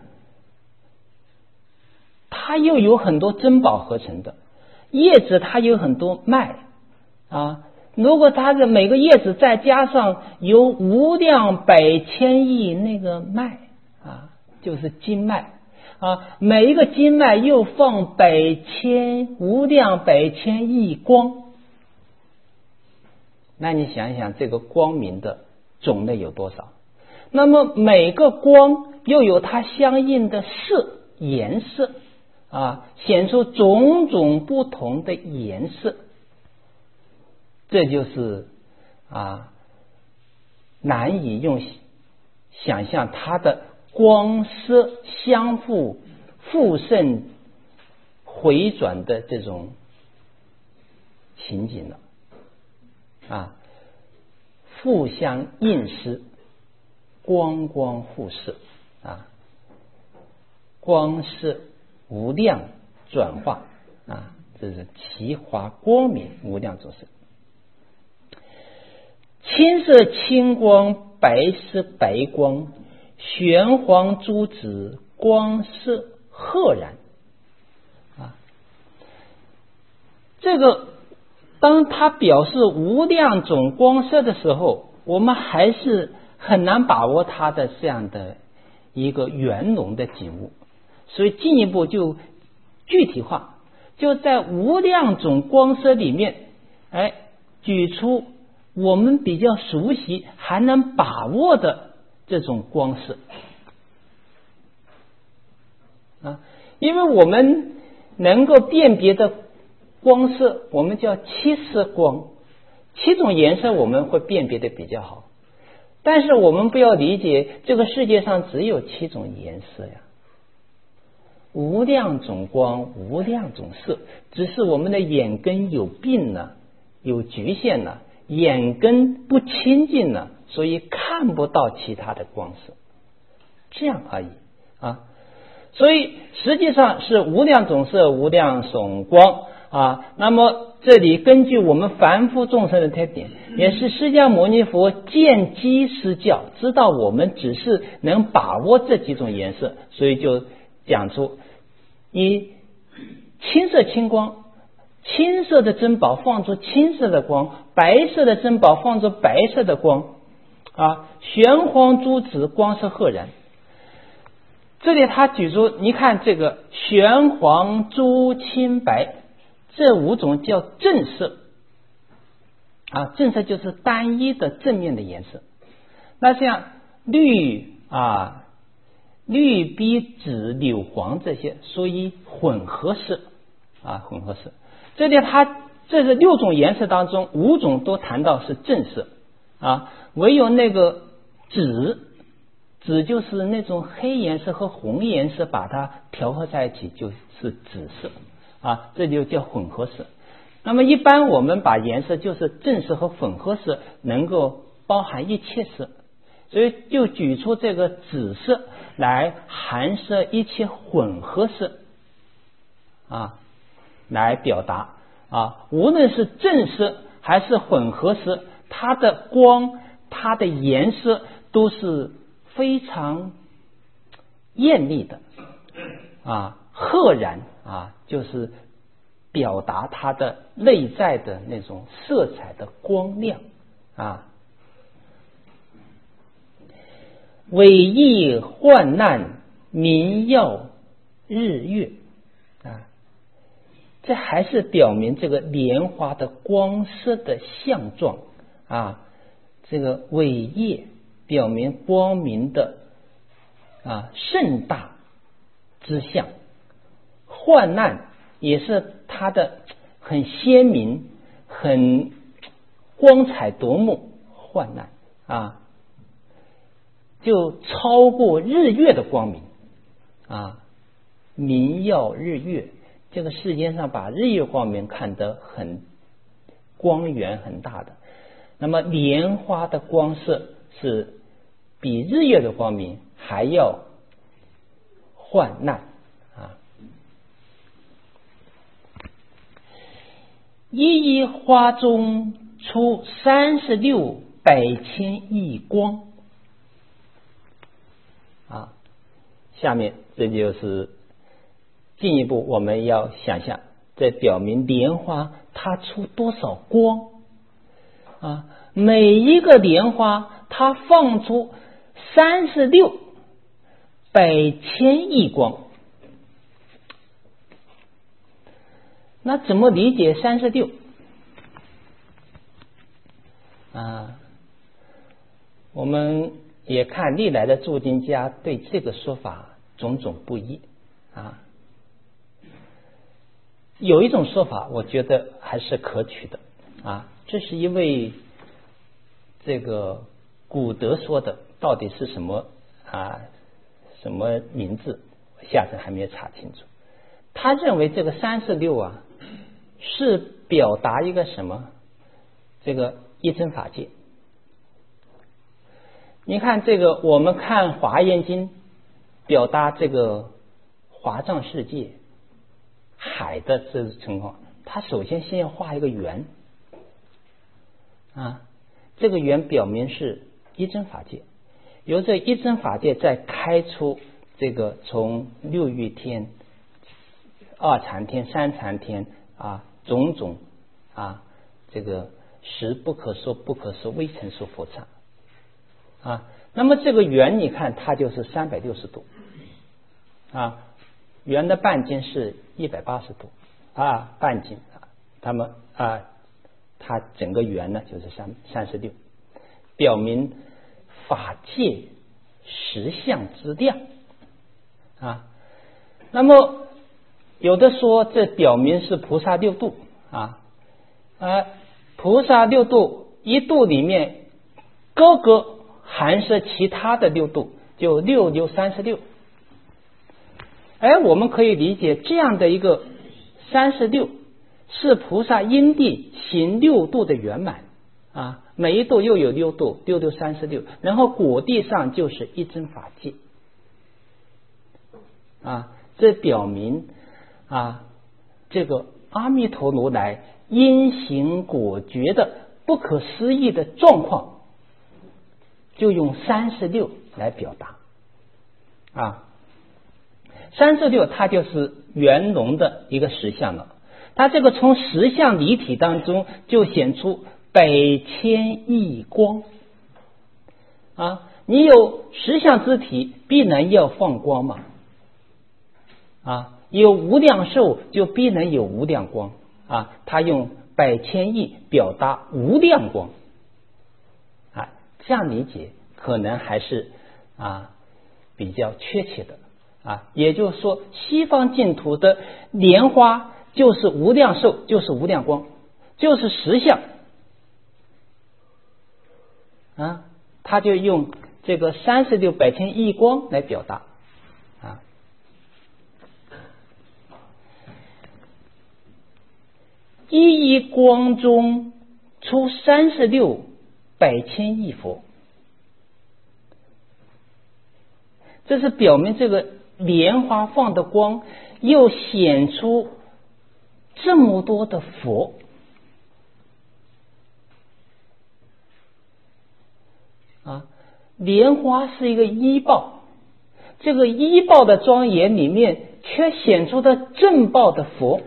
它又有很多珍宝合成的，叶子它有很多脉啊，如果它的每个叶子再加上有无量百千亿那个脉啊，就是经脉啊，每一个经脉又放百千无量百千亿光，那你想想这个光明的种类有多少？那么每个光又有它相应的色颜色啊，显出种种不同的颜色，这就是啊难以用想象它的光色相互互渗回转的这种情景了啊，互相映湿，光光互射啊，光色无量转化啊，这是其华光明无量种色。青色青光白丝白光，玄黄珠子光色赫然。啊，这个当它表示无量种光色的时候，我们还是很难把握它的这样的一个圆融的景物，所以进一步就具体化，就在无量种光色里面，哎，举出我们比较熟悉还能把握的这种光色啊，因为我们能够辨别的光色，我们叫七色光，七种颜色我们会辨别的比较好。但是我们不要理解这个世界上只有七种颜色呀，无量种光，无量种色，只是我们的眼根有病了，有局限了，眼根不清净了，所以看不到其他的光色，这样而已啊。所以实际上是无量种色，无量种光啊。那么这里根据我们凡夫众生的特点，也是释迦牟尼佛见机施教，知道我们只是能把握这几种颜色，所以就讲出以青色青光，青色的珍宝放出青色的光，白色的珍宝放出白色的光啊，玄黄珠子光色赫然。这里他举出，你看这个玄黄珠青白这五种叫正色啊，正色就是单一的正面的颜色。那像绿啊、绿碧紫柳黄这些属于混合色啊，混合色。这里它这是六种颜色当中，五种都谈到是正色啊，唯有那个紫。紫就是那种黑颜色和红颜色把它调和在一起就是紫色啊，这就叫混合色。那么一般我们把颜色就是正色和混合色能够包含一切色，所以就举出这个紫色来含摄一切混合色啊，来表达啊，无论是正色还是混合色，它的光它的颜色都是非常艳丽的啊，赫然啊，就是表达它的内在的那种色彩的光亮啊。伟异患难，明耀日月啊，这还是表明这个莲花的光色的相状啊。这个伟业表明光明的啊盛大之象，患难也是它的很鲜明、很光彩夺目。患难啊，就超过日月的光明啊，明耀日月。这个世间上把日月光明看得很光源很大的，那么莲花的光色是比日月的光明还要患难啊！一一花中出三十六百千亿光啊！下面这就是进一步我们要想象，这表明莲花它出多少光啊！每一个莲花它放出三十六百千亿光，那怎么理解三十六啊？我们也看历来的注经家对这个说法种种不一啊。有一种说法我觉得还是可取的啊，这是一位这个古德说的，到底是什么啊？什么名字？下次还没有查清楚。他认为这个三十六啊，是表达一个什么？这个一真法界。你看这个，我们看《华严经》，表达这个华藏世界海的这个情况，他首先先要画一个圆啊，这个圆表明是一真法界，由这一真法界再开出这个从六欲天、二禅天、三禅天啊种种啊这个实不可说不可说微尘数佛刹啊。那么这个圆你看它就是三百六十度啊，圆的半径是一百八十度啊，半径它们啊它整个圆呢就是三三十六，表明法界实相之量啊。那么有的说这表明是菩萨六度啊，啊菩萨六度一度里面各个含摄其他的六度，就六六三十六。哎，我们可以理解这样的一个三十六是菩萨因地行六度的圆满啊，每一度又有六度，六六三十六，然后果地上就是一真法界啊，这表明啊这个阿弥陀如来因行果觉的不可思议的状况，就用三十六来表达啊。三十六它就是圆融的一个实相了，它这个从实相离体当中就显出百千亿光啊，你有实相之体必然要放光嘛啊，有无量寿就必然有无量光啊，它用百千亿表达无量光啊，这样理解可能还是啊比较确切的啊。也就是说西方净土的莲花就是无量寿，就是无量光，就是实相啊，他就用这个三十六百千亿光来表达啊。一一光中出三十六百千亿佛，这是表明这个莲花放的光又显出这么多的佛啊。莲花是一个依报，这个依报的庄严里面却显出的正报的佛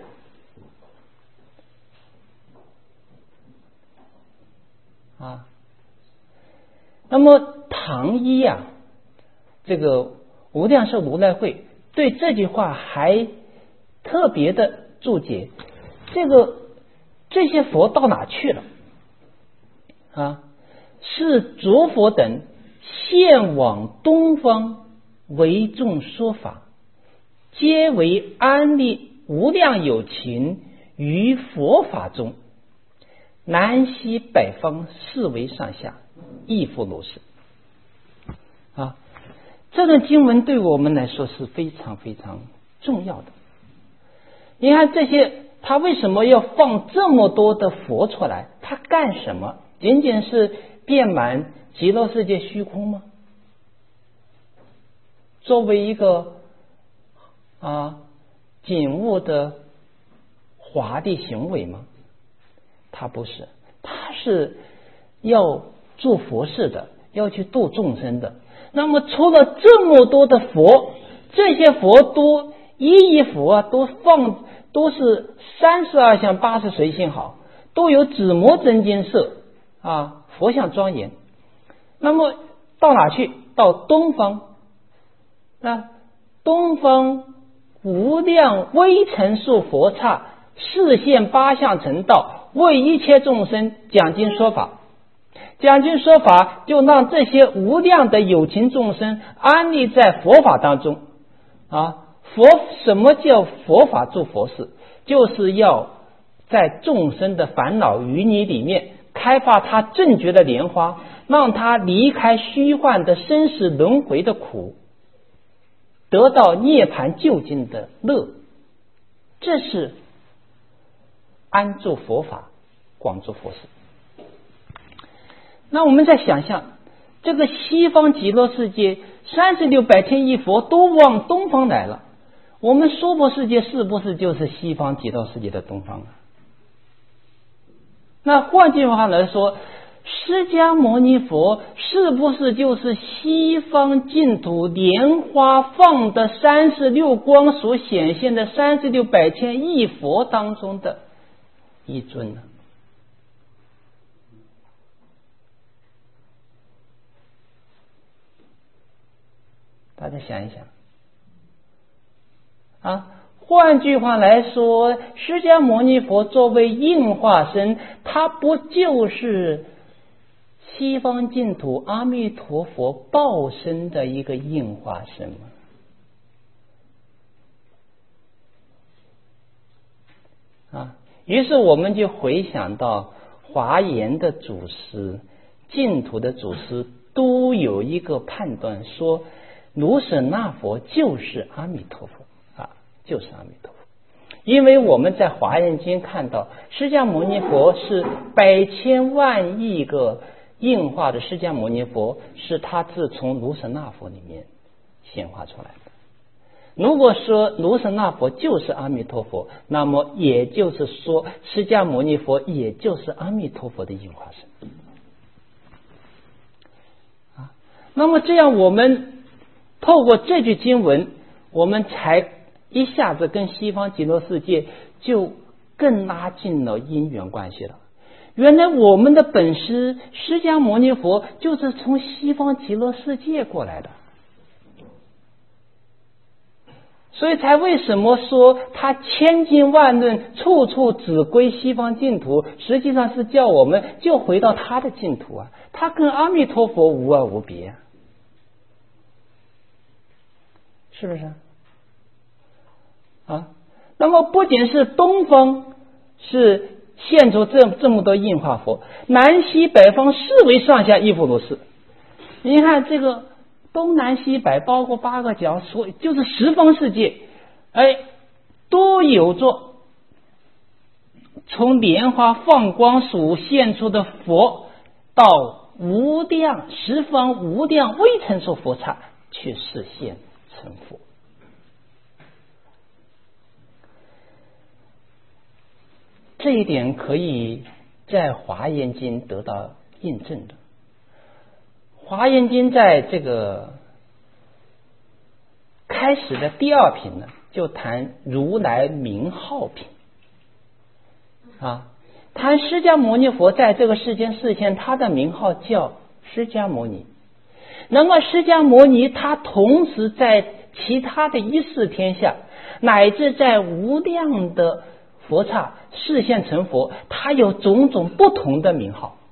啊。那么唐一啊，这个无量寿如来会对这句话还特别的注解，这个这些佛到哪去了啊？是诸佛等现往东方为众说法，皆为安立无量有情于佛法中，南西北方四维上下亦复如是啊。这段经文对我们来说是非常非常重要的。你看这些他为什么要放这么多的佛出来，他干什么？仅仅是遍满极乐世界虚空吗？作为一个啊景物的华丽行为吗？他不是，他是要做佛事的，要去度众生的。那么除了这么多的佛，这些佛都一一佛啊，都放都是三十二相八十随性好，都有紫磨真金色啊，佛像庄严。那么到哪去？到东方，那东方无量微尘数佛刹，示现八相成道，为一切众生讲经说法。讲经说法就让这些无量的有情众生安立在佛法当中啊。佛什么叫佛法做佛事？就是要在众生的烦恼淤泥里面开发他正觉的莲花，让他离开虚幻的生死轮回的苦，得到涅槃究竟的乐。这是安住佛法，广做佛事。那我们再想象，这个西方极乐世界三十六百千亿佛都往东方来了，我们娑婆世界是不是就是西方极乐世界的东方啊？那换句话来说， 释迦牟尼佛是不是就是西方净土莲花放的三十六光所显现的三十六百千亿佛当中的一尊呢？大家想一想啊，换句话来说，释迦牟尼佛作为应化身，他不就是西方净土阿弥陀佛报身的一个应化身吗？啊，于是我们就回想到华严的祖师、净土的祖师都有一个判断，说卢舍那佛就是阿弥陀佛啊，就是阿弥陀佛。因为我们在华严经看到，释迦牟尼佛是百千万亿个应化的释迦牟尼佛，是他自从卢舍那佛里面显化出来的。如果说卢舍那佛就是阿弥陀佛，那么也就是说释迦牟尼佛也就是阿弥陀佛的应化身啊。那么这样我们透过这句经文，我们才一下子跟西方极乐世界就更拉近了因缘关系了。原来我们的本师释迦牟尼佛就是从西方极乐世界过来的，所以才为什么说他千经万论处处只归西方净土，实际上是叫我们就回到他的净土啊，他跟阿弥陀佛无二无别啊，是不是啊？那么不仅是东方是现出这这么多应化佛，南西北方四维上下亦复如是。你看这个东南西北包括八个角，所以就是十方世界，哎，都有着从莲花放光所现出的佛到无量十方无量未成数佛刹去实现成佛。这一点可以在华严经得到印证的。华严经在这个开始的第二品呢，就谈如来名号品啊，谈释迦牟尼佛在这个世间示现，他的名号叫释迦牟尼。那么释迦牟尼他同时在其他的一世天下，乃至在无量的佛刹示现成佛，他有种种不同的名号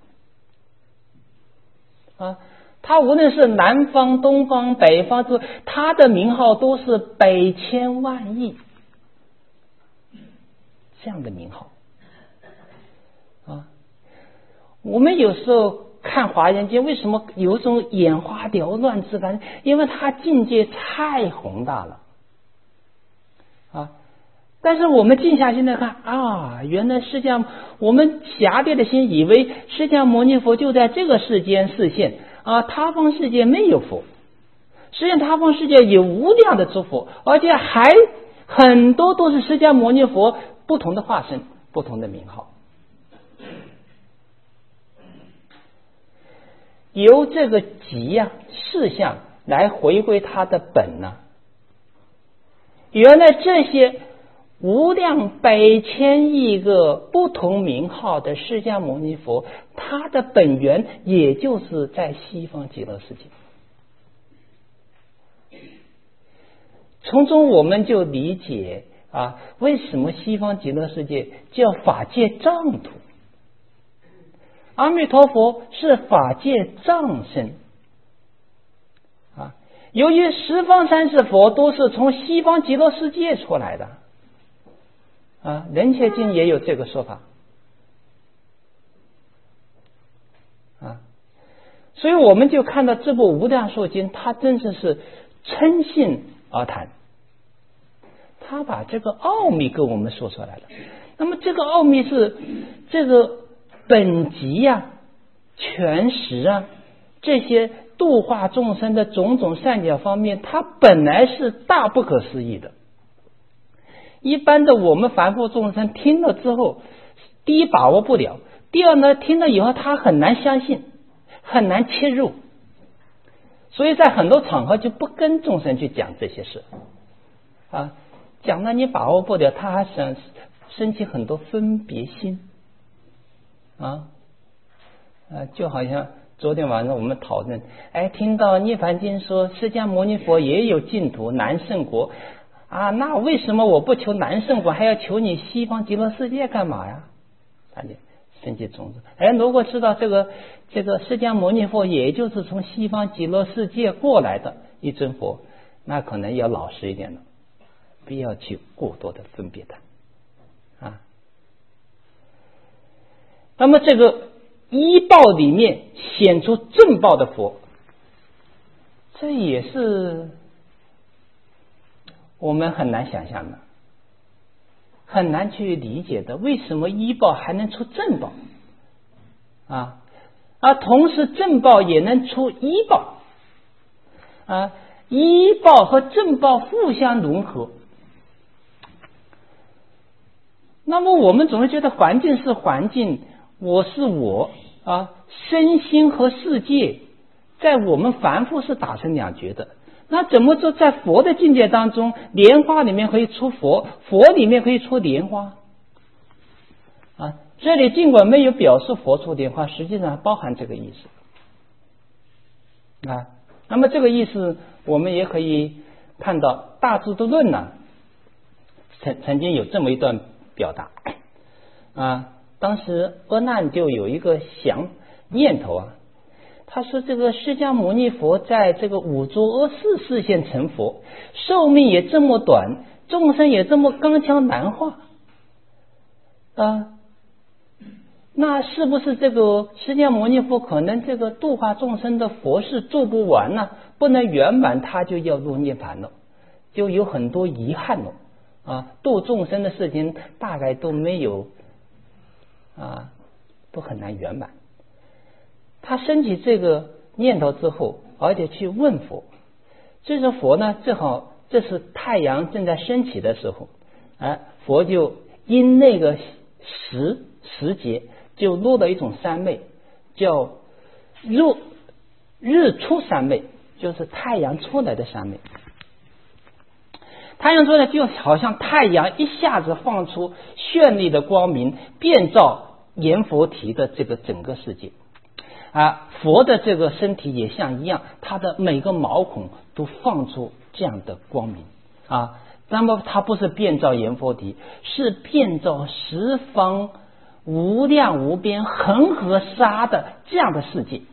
啊，他无论是南方、东方、北方，他的名号都是百千万亿这样的名号啊。我们有时候看华严经，为什么有一种眼花缭乱之感？因为它境界太宏大了啊。但是我们静下心来看啊，原来释迦，我们狭隘的心以为释迦牟尼佛就在这个世间示现啊，他方世界没有佛，实际上他方世界有无量的诸佛，而且还很多都是释迦牟尼佛不同的化身，不同的名号。由这个集啊事项来回归它的本呢、啊，原来这些无量百千亿个不同名号的释迦牟尼佛，他的本源也就是在西方极乐世界。从中我们就理解啊，为什么西方极乐世界叫法界藏土？阿弥陀佛是法界藏身啊，由于十方三世佛都是从西方极乐世界出来的。啊，人切经也有这个说法啊，所以我们就看到这部无量寿经，它真的是称性而谈，他把这个奥秘跟我们说出来了。那么这个奥秘是这个本集呀、啊、全实啊，这些度化众生的种种善巧方面，它本来是大不可思议的。一般的我们凡夫众生听了之后，第一把握不了， 第二呢，听了以后他很难相信，很难切入，所以在很多场合就不跟众生去讲这些事啊，讲了你把握不了，他还想升起很多分别心啊啊，就好像昨天晚上我们讨论，哎，听到《涅槃经》说释迦牟尼佛也有净土南胜国啊，那为什么我不求南胜国，还要求你西方极乐世界干嘛呀？他就升起种子。哎，如果知道这个这个释迦牟尼佛也就是从西方极乐世界过来的一尊佛，那可能要老实一点了，不要去过多的分别它啊。那么这个依报里面显出正报的佛，这也是我们很难想象的，很难去理解的。为什么依报还能出正报啊？而同时正报也能出依报啊？依报和正报互相融合。那么我们总是觉得环境是环境，我是我啊，身心和世界在我们凡夫是打成两绝的。那怎么说在佛的境界当中，莲花里面可以出佛，佛里面可以出莲花啊？这里尽管没有表示佛出莲花，实际上包含这个意思啊。那么这个意思我们也可以看到《大智度论》呢，曾曾经有这么一段表达啊。当时阿难就有一个想念头啊，他说这个释迦牟尼佛在这个五浊恶世视线成佛，寿命也这么短，众生也这么刚强难化啊，那是不是这个释迦牟尼佛可能这个度化众生的佛事做不完呢？不能圆满，他就要入涅槃了，就有很多遗憾了啊，度众生的事情大概都没有啊，都很难圆满。他升起这个念头之后，而且去问佛，这个佛呢，正好这是太阳正在升起的时候，啊，佛就因那个时时节就落了一种三昧，叫日日出三昧，就是太阳出来的三昧。太阳出来就好像太阳一下子放出绚丽的光明，遍照阎浮提的这个整个世界啊。佛的这个身体也像一样，他的每个毛孔都放出这样的光明啊。那么它不是遍照阎浮提，是遍照十方无量无边恒河沙的这样的世界。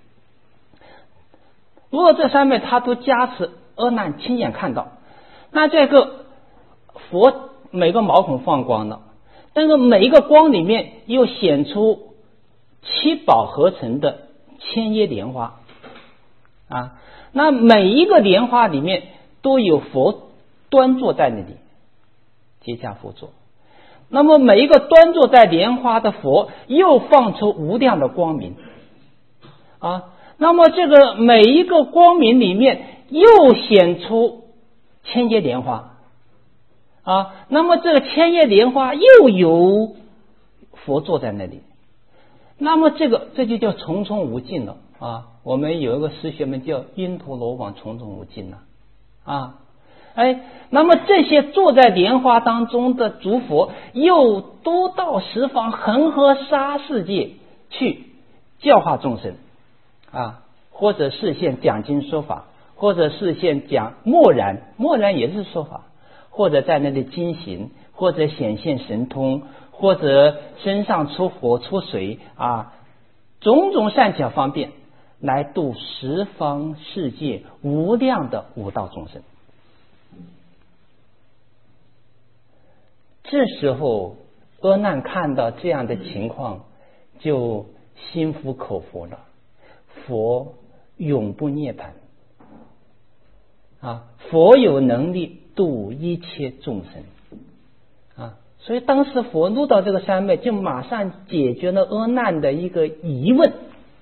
如果这三昧他都加持阿难亲眼看到，那这个佛每个毛孔放光了，但是每一个光里面又显出七宝合成的千叶莲花啊，那每一个莲花里面都有佛端坐在那里，结跏趺坐。那么每一个端坐在莲花的佛又放出无量的光明啊，那么这个每一个光明里面又显出千叶莲花啊，那么这个千叶莲花又有佛坐在那里，那么这个这就叫重重无尽了啊。我们有一个师学们叫因陀罗网重重无尽了啊。哎，那么这些坐在莲花当中的诸佛又都到十方恒河沙世界去教化众生啊，或者示现讲经说法，或者示现讲默然，默然也是说法，或者在那里经行，或者显现神通，或者身上出火出水啊，种种善巧方便来度十方世界无量的五道众生。这时候阿难看到这样的情况，就心服口服了，佛永不涅槃啊，佛有能力度一切众生啊，所以当时佛入到这个三昧，就马上解决了阿难的一个疑问。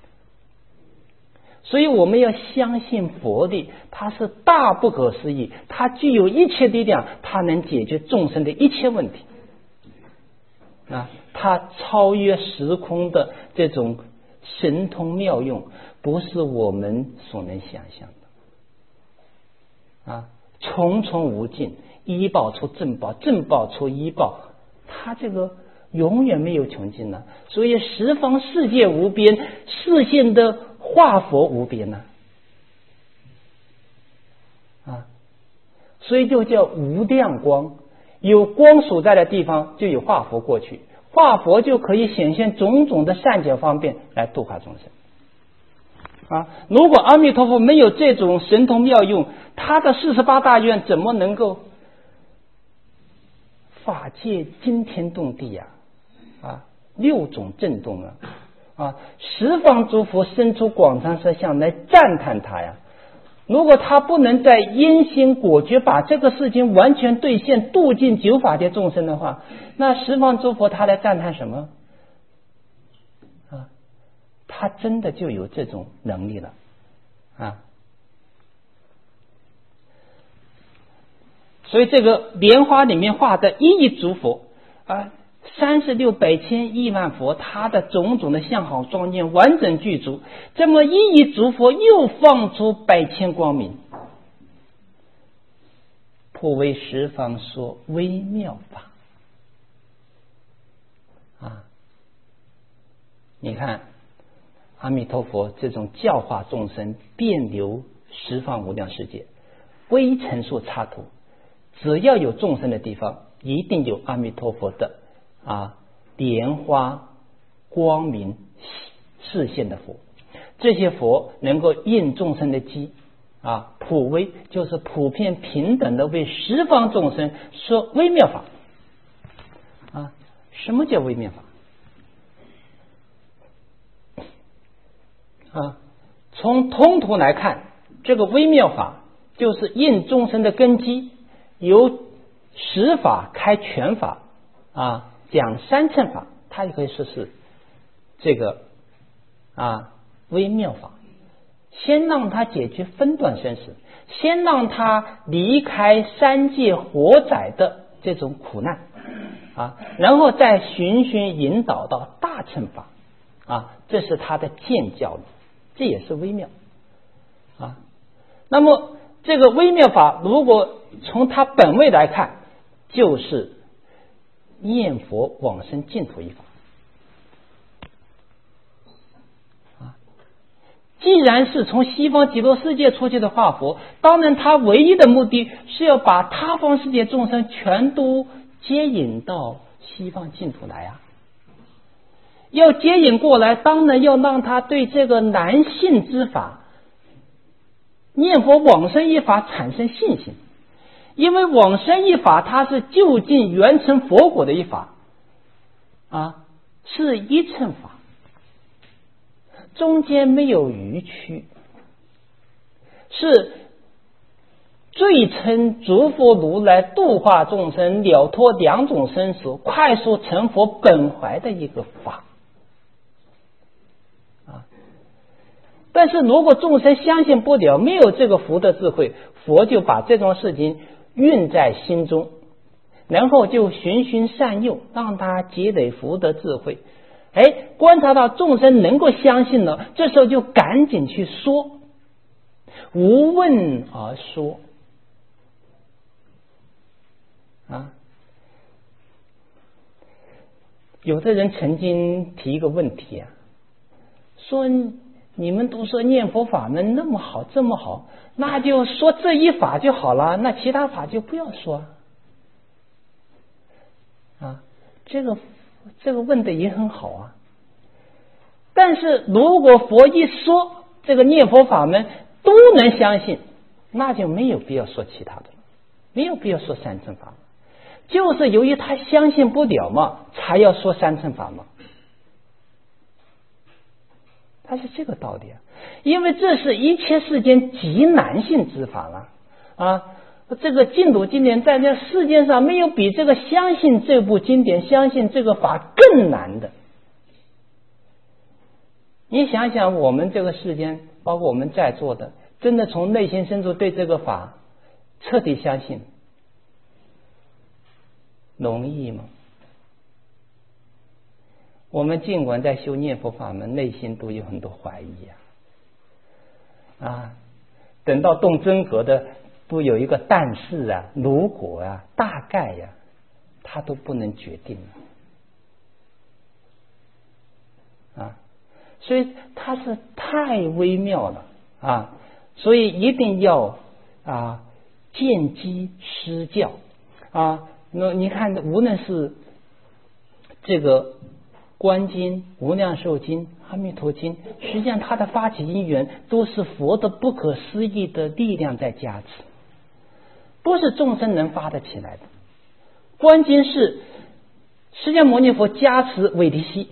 所以我们要相信佛力，它是大不可思议，它具有一切力量，它能解决众生的一切问题啊， 它超越时空的这种神通妙用，不是我们所能想象的啊！重重无尽，医报出正报，正报出医报，它这个永远没有穷尽呢。所以十方世界无边，视线的化佛无边呢啊！所以就叫无量光，有光所在的地方就有化佛过去，化佛就可以显现种种的善解方便来度化众生啊！如果阿弥陀佛没有这种神通妙用，他的四十八大愿怎么能够法界惊天动地呀？啊，六种震动啊！啊，十方诸佛生出广长舌相来赞叹他呀！如果他不能在因心果决把这个事情完全兑现，度尽九法界众生的话，那十方诸佛他来赞叹什么啊？他真的就有这种能力了啊！所以这个莲花里面画的一亿诸佛啊，三十六百千亿万佛，它的种种的相好庄严，完整具足。这么一亿诸佛又放出百千光明，普为十方说微妙法啊！你看阿弥陀佛这种教化众生，遍流十方无量世界，微尘数插图，只要有众生的地方，一定有阿弥陀佛的啊莲花光明示现的佛。这些佛能够应众生的机啊，普微就是普遍平等的为十方众生说微妙法啊。什么叫微妙法啊？从通途来看，这个微妙法就是应众生的根基，由十法开全法啊，讲三乘法，它也可以说是这个啊微妙法。先让他解决分段生死，先让他离开三界火灾的这种苦难啊，然后再循循引导到大乘法啊，这是他的见教理，这也是微妙啊。那么这个微妙法，如果从它本位来看，就是念佛往生净土一法。既然是从西方极乐世界出去的化佛，当然他唯一的目的是要把他方世界众生全都接引到西方净土来啊！要接引过来，当然要让他对这个难信之法念佛往生一法产生信心，因为往生一法它是就近圆成佛果的一法啊，是一乘法，中间没有余区，是最称诸佛如来度化众生了脱两种生死快速成佛本怀的一个法啊。但是如果众生相信不了，没有这个福的智慧，佛就把这种事情运在心中，然后就循循善诱，让他积累福德智慧。哎，观察到众生能够相信了，这时候就赶紧去说，无问而说啊。有的人曾经提一个问题啊，说你们都说念佛法门那么好这么好，那就说这一法就好了，那其他法就不要说啊。这个这个问的也很好啊，但是如果佛一说这个念佛法门都能相信，那就没有必要说其他的了，没有必要说三乘法了。就是由于他相信不了嘛，才要说三乘法嘛，他是这个道理啊。因为这是一切世间极难信之法了啊。这个净土经典在这世界上没有比这个相信这部经典相信这个法更难的。你想想我们这个世间包括我们在座的，真的从内心深处对这个法彻底相信容易吗？ 我们尽管在修念佛法门，内心都有很多怀疑啊，啊，等到动真格的都有一个但是啊、如果啊、大概呀、啊，他都不能决定啊，所以它是太微妙了啊，所以一定要啊见机施教啊。那你看，无论是这个观经、无量寿经、阿弥陀经，实际上它的发起因缘都是佛的不可思议的力量在加持，不是众生能发得起来的。观经是释迦牟尼佛加持韦提希，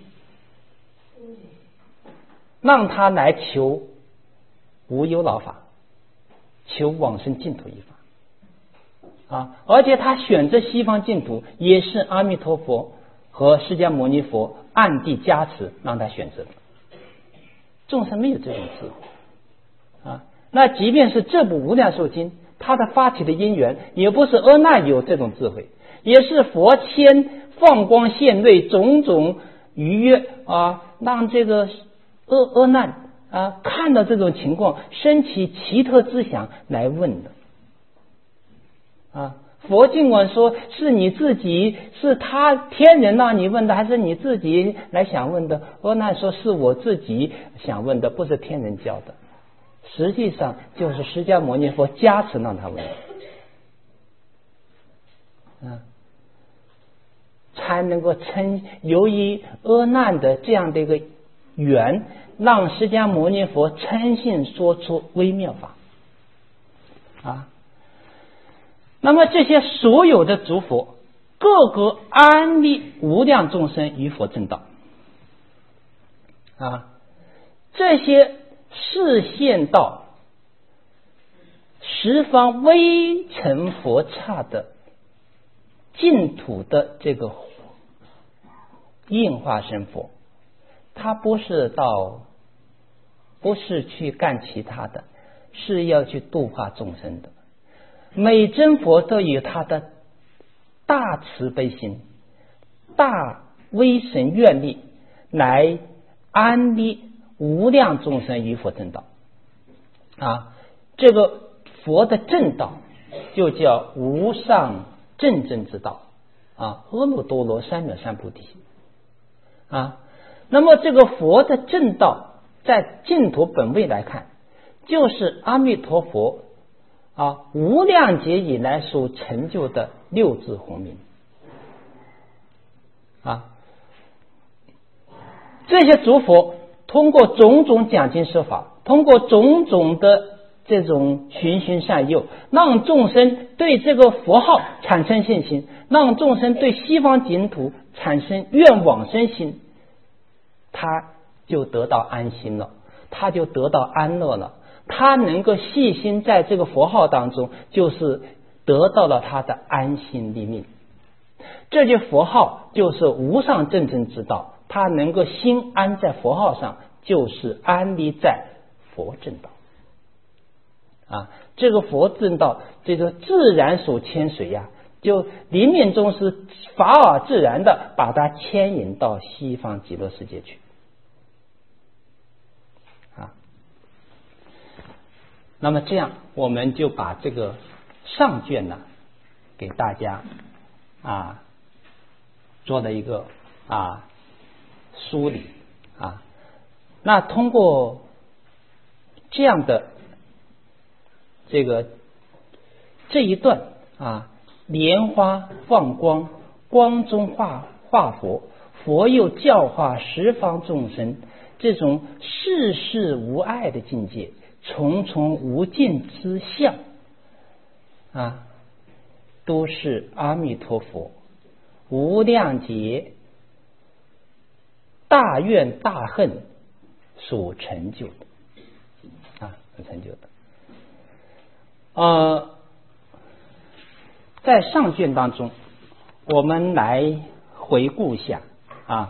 让他来求无忧老法，求往生净土一法啊！而且他选择西方净土，也是阿弥陀佛和释迦牟尼佛暗地加持让他选择的。众生没有这种智慧啊！那即便是这部无量寿经，它的发起的因缘，也不是阿难有这种智慧，也是佛牵放光现瑞种种愉悦啊，让这个阿阿难啊看到这种情况，升起奇特之想来问的啊。佛尽管说是你自己，是他天人让你问的，还是你自己来想问的？阿难说是我自己想问的，不是天人教的。实际上就是释迦牟尼佛加持让他问的，啊，才能够称由于阿难的这样的一个缘，让释迦牟尼佛称信说出微妙法啊。那么这些所有的诸佛，各个安立无量众生于佛正道啊，这些示现到十方微尘佛刹的净土的这个应化身佛，他不是到不是去干其他的，是要去度化众生的。每尊佛都有他的大慈悲心、大威神愿力来安立无量众生于佛正道啊。这个佛的正道就叫无上正正之道啊，阿耨多罗三藐三菩提啊。那么这个佛的正道在净土本位来看，就是阿弥陀佛啊无量劫以来所成就的六字洪名啊。这些诸佛通过种种讲经说法，通过种种的这种循循善诱，让众生对这个佛号产生信心，让众生对西方净土产生愿往生心，他就得到安心了，他就得到安乐了，他能够细心在这个佛号当中，就是得到了他的安心立命。这句佛号就是无上正正之道，他能够心安在佛号上，就是安立在佛正道啊。这个佛正道，这个自然所牵随呀、啊，就临命中是法尔自然的把它牵引到西方极乐世界去啊。那么这样，我们就把这个上卷呢，给大家啊做了一个啊梳理啊。那通过这样的这个这一段啊，莲花放光，光中化化佛，佛又教化十方众生，这种世事无碍的境界，重重无尽之相啊，都是阿弥陀佛无量劫大愿大恨所成就的啊，所成就的。呃，在上卷当中，我们来回顾一下啊，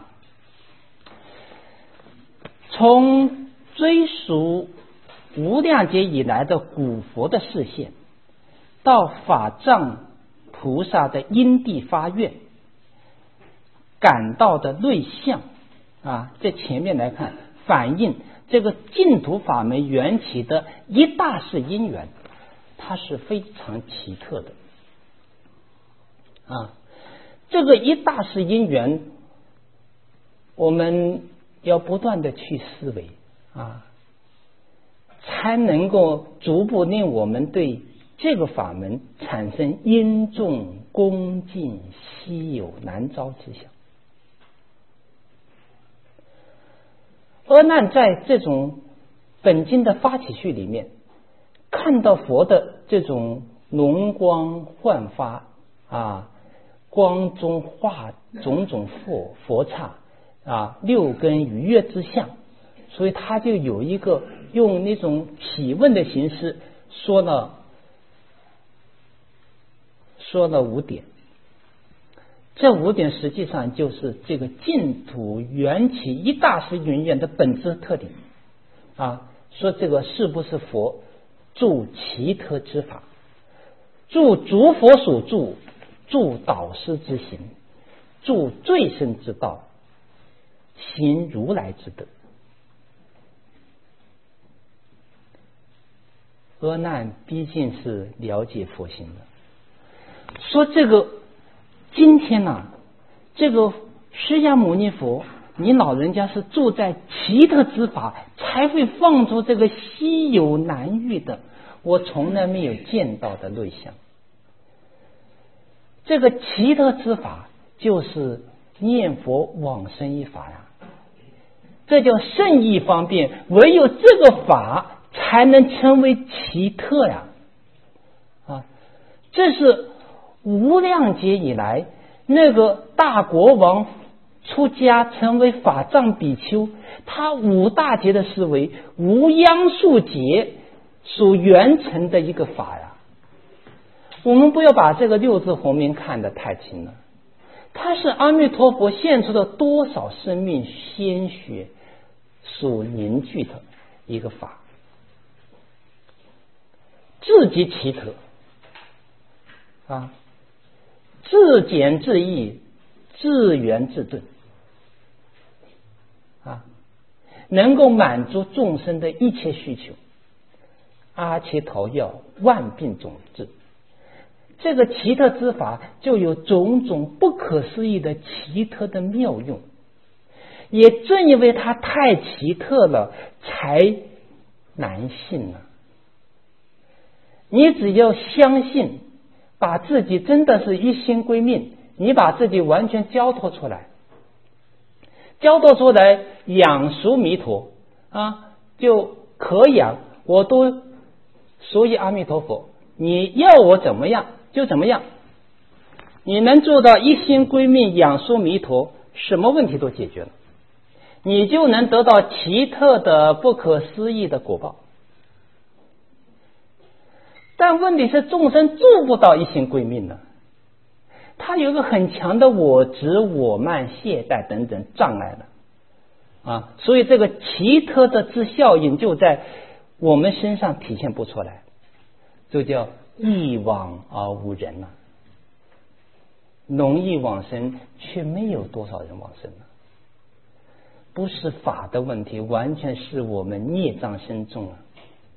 从追溯无量劫以来的古佛的示现，到法藏菩萨的因地发愿，感到的内相啊，在前面来看，反映这个净土法门缘起的一大世因缘，它是非常奇特的啊。这个一大世因缘，我们要不断的去思维啊，才能够逐步令我们对这个法门产生因重恭敬稀有难招之想。阿难在这种本经的发起序里面，看到佛的这种容光焕发啊，光中化种种佛佛刹啊，六根愉悦之相，所以他就有一个用那种提问的形式说了说了五点。这五点实际上就是这个净土缘起一大世因缘的本质特点啊。说这个是不是佛助奇特之法，助诸佛所助，助导师之行，助最深之道，行如来之德。阿难毕竟是了解佛性的，说这个今天呢、啊，这个释迦牟尼佛，你老人家是住在奇特之法，才会放出这个稀有难遇的，我从来没有见到的类象。这个奇特之法就是念佛往生一法呀，这叫圣意方便，唯有这个法才能成为奇特呀！啊，这是无量劫以来那个大国王出家成为法藏比丘，他五大劫的思维无央数劫所圆成的一个法呀。我们不要把这个六字洪名看得太轻了，它是阿弥陀佛献出的多少生命鲜血所凝聚的一个法，自极其特啊，自简自易，自圆自顿啊，能够满足众生的一切需求，阿耆陀药，万病总治。这个奇特之法就有种种不可思议的奇特的妙用，也正因为它太奇特了，才难信了。你只要相信，把自己真的是一心归命，你把自己完全交托出来，交托出来养熟弥陀啊，就可养，我都所以阿弥陀佛，你要我怎么样就怎么样，你能做到一心归命养熟弥陀，什么问题都解决了，你就能得到奇特的不可思议的果报。但问题是众生做不到一心归命呢，他有一个很强的我执我慢懈怠等等障碍了啊，所以这个奇特的之效应就在我们身上体现不出来，就叫一往而无人了、啊，容易往生却没有多少人往生了，不是法的问题，完全是我们孽障深重啊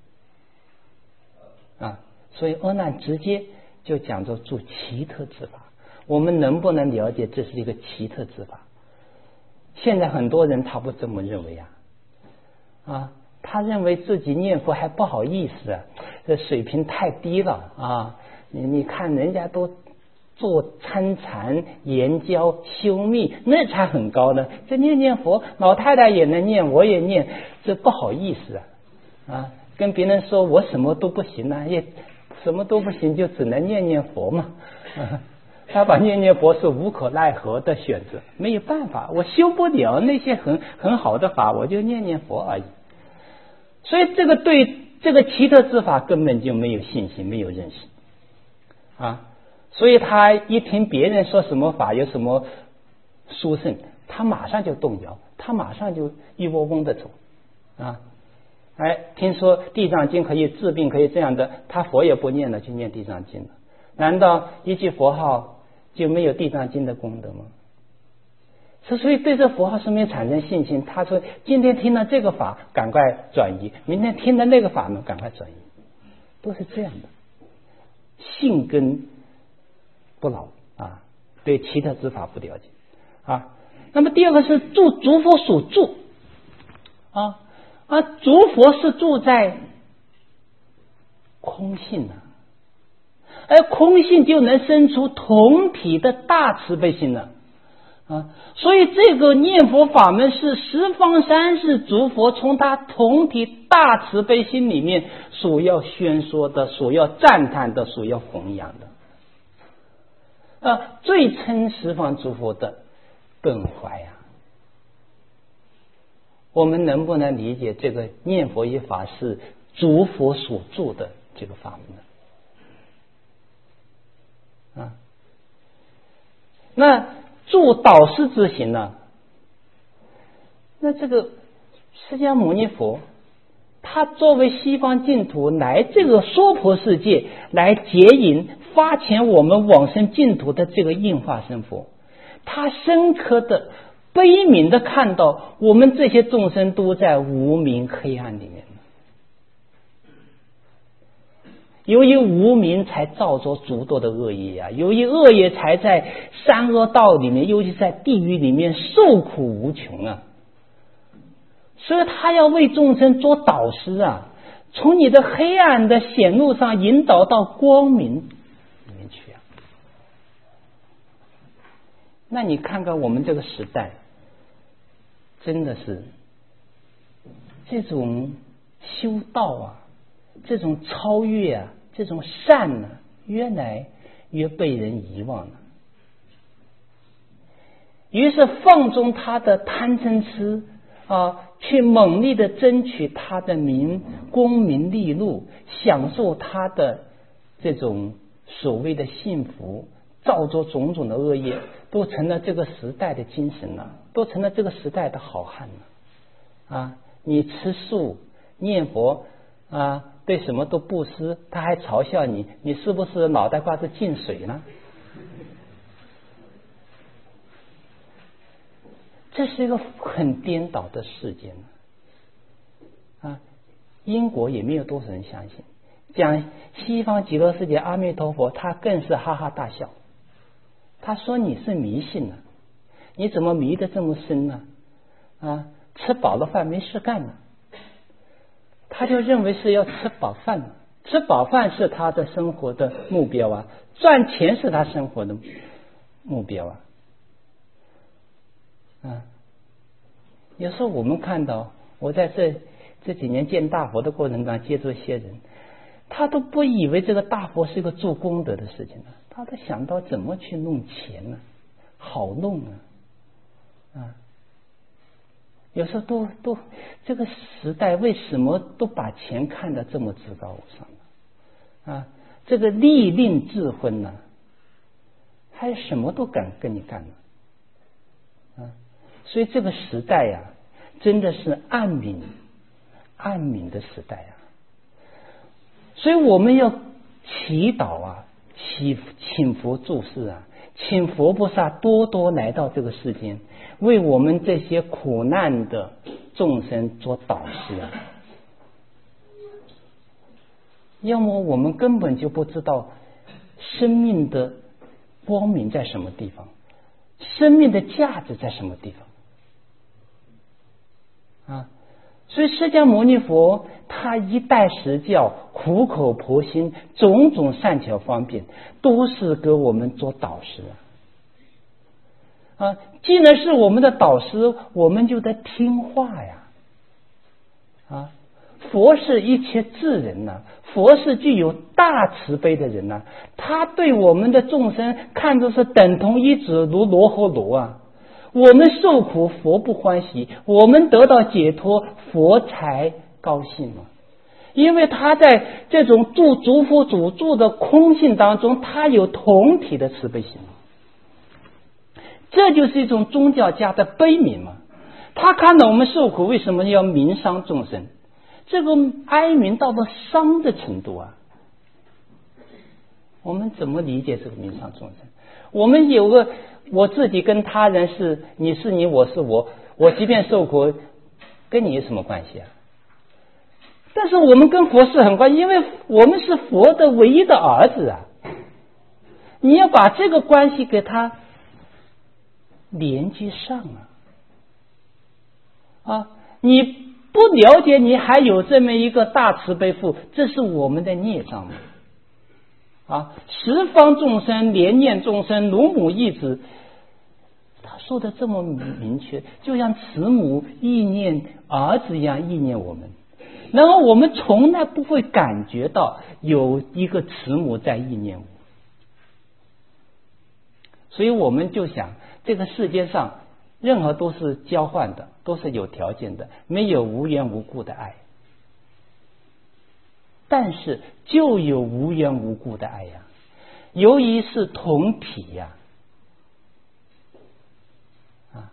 啊！所以阿难直接就讲着做奇特之法，我们能不能了解这是一个奇特之法？现在很多人他不这么认为啊啊！他认为自己念佛还不好意思啊，这水平太低了啊！你你看人家都做参禅、研教、修密，那才很高呢。这念念佛，老太太也能念，我也念，这不好意思啊！啊，跟别人说我什么都不行啊，也什么都不行，就只能念念佛嘛。啊、他把念念佛是无可奈何的选择，没有办法，我修不了那些很很好的法，我就念念佛而已。所以这个对这个奇特之法根本就没有信心，没有认识啊！所以他一听别人说什么法有什么殊胜，他马上就动摇，他马上就一窝蜂的走啊！哎，听说地藏经可以治病，可以这样的，他佛也不念了，去念地藏经了。难道一句佛号就没有地藏经的功德吗？ 所以对这佛号生命产生信心。他说今天听了这个法赶快转移，明天听了那个法门赶快转移，都是这样的，信根不牢啊，对其他之法不了解啊。那么第二个是住诸佛所住啊啊，诸佛是住在空性啊，而空性就能生出同体的大慈悲心了啊，所以这个念佛法门是十方三世诸佛从他同体大慈悲心里面所要宣说的、所要赞叹的、所要弘扬的啊，最称十方诸佛的本怀啊。我们能不能理解这个念佛一法是诸佛所住的这个法门呢？啊，那助导师之行呢？那这个释迦牟尼佛，他作为西方净土来这个娑婆世界来接引发遣我们往生净土的这个应化身佛，他深刻的悲悯的看到我们这些众生都在无明黑暗里面，由于无明才造作诸多的恶业啊，由于恶业才在三恶道里面，尤其在地狱里面受苦无穷啊。所以他要为众生做导师啊，从你的黑暗的显露上引导到光明里面去啊。那你看看我们这个时代，真的是这种修道啊，这种超越啊，这种善呢、啊，越来越被人遗忘了。于是放纵他的贪嗔痴啊，去猛力的争取他的名功名利禄，享受他的这种所谓的幸福，造作种种的恶业，都成了这个时代的精神了，都成了这个时代的好汉了啊！你吃素念佛啊，对什么都布施，他还嘲笑你，你是不是脑袋瓜子进水呢？这是一个很颠倒的世界啊！英国也没有多少人相信，讲西方极乐世界阿弥陀佛，他更是哈哈大笑。他说你是迷信呢、啊，你怎么迷得这么深呢？啊，吃饱了饭没事干呢，他就认为是要吃饱饭呢，吃饱饭是他的生活的目标啊，赚钱是他生活的目标啊。啊，有时候我们看到，我在这这几年见大佛的过程中接触一些人，他都不以为这个大佛是一个做功德的事情呢，他都想到怎么去弄钱呢，好弄啊，啊，有时候都都这个时代为什么都把钱看得这么至高无上呢？啊，这个利令智昏呢，还什么都敢跟你干呢？啊，所以这个时代呀、啊，真的是暗泯暗泯的时代啊。所以我们要祈祷啊，祈请佛注释啊，请佛菩萨多多来到这个世间，为我们这些苦难的众生做导师啊。要么我们根本就不知道生命的光明在什么地方，生命的价值在什么地方啊？所以释迦牟尼佛他一代实教，苦口婆心，种种善巧方便，都是给我们做导师啊！啊，既然是我们的导师，我们就得听话呀！啊，佛是一切智人呐、啊，佛是具有大慈悲的人呐、啊，他对我们的众生看作是等同一子如罗侯罗啊。我们受苦，佛不欢喜；我们得到解脱，佛才高兴嘛。因为他在这种住诸佛主住的空性当中，他有同体的慈悲心，这就是一种宗教家的悲悯嘛。他看到我们受苦，为什么要悯伤众生？这个哀悯到了伤的程度啊！我们怎么理解这个悯伤众生？我们有个我自己跟他人是你是你我是我，我即便受苦跟你有什么关系啊？但是我们跟佛是很关系，因为我们是佛的唯一的儿子啊！你要把这个关系给他连接上啊！啊，你不了解你还有这么一个大慈悲父，这是我们的孽障嘛！啊，十方众生怜念众生，如母忆子，他说的这么明确，就像慈母忆念儿子一样忆念我们。然后我们从来不会感觉到有一个慈母在意念我，所以我们就想，这个世界上任何都是交换的，都是有条件的，没有无缘无故的爱。但是就有无缘无故的爱呀，由于是同体呀，啊，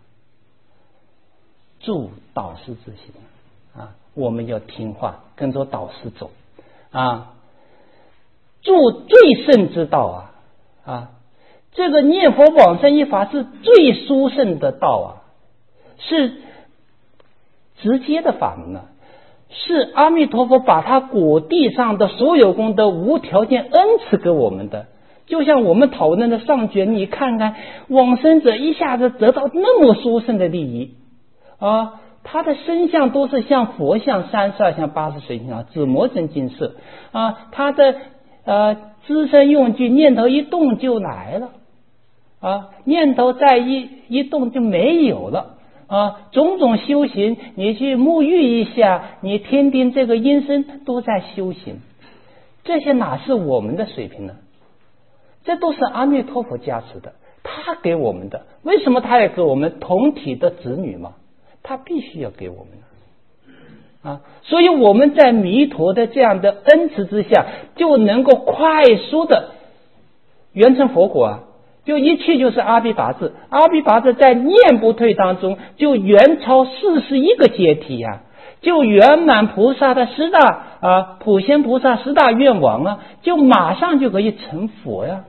助导师之心啊。我们要听话，跟着导师走啊！助最胜之道啊啊！这个念佛往生一法是最殊胜的道啊，是直接的法门啊，是阿弥陀佛把他果地上的所有功德无条件恩赐给我们的。就像我们讨论的上卷，你看看往生者一下子得到那么殊胜的利益啊！他的身相都是像佛像、三十二相、八十随相、紫磨成金色啊，他的呃资身用具念头一动就来了啊，念头再一一动就没有了啊，种种修行，你去沐浴一下，你听听这个音声都在修行，这些哪是我们的水平呢？这都是阿弥陀佛加持的，他给我们的。为什么他也给我们同体的子女嘛？他必须要给我们啊，所以我们在弥陀的这样的恩慈之下，就能够快速的圆成佛果啊！就一切就是阿毗跋致，阿毗跋致在念不退当中就远超四十一个阶梯啊，就圆满菩萨的十大啊，普贤菩萨十大愿望啊，就马上就可以成佛呀！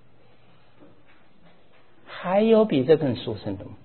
还有比这更殊胜的吗？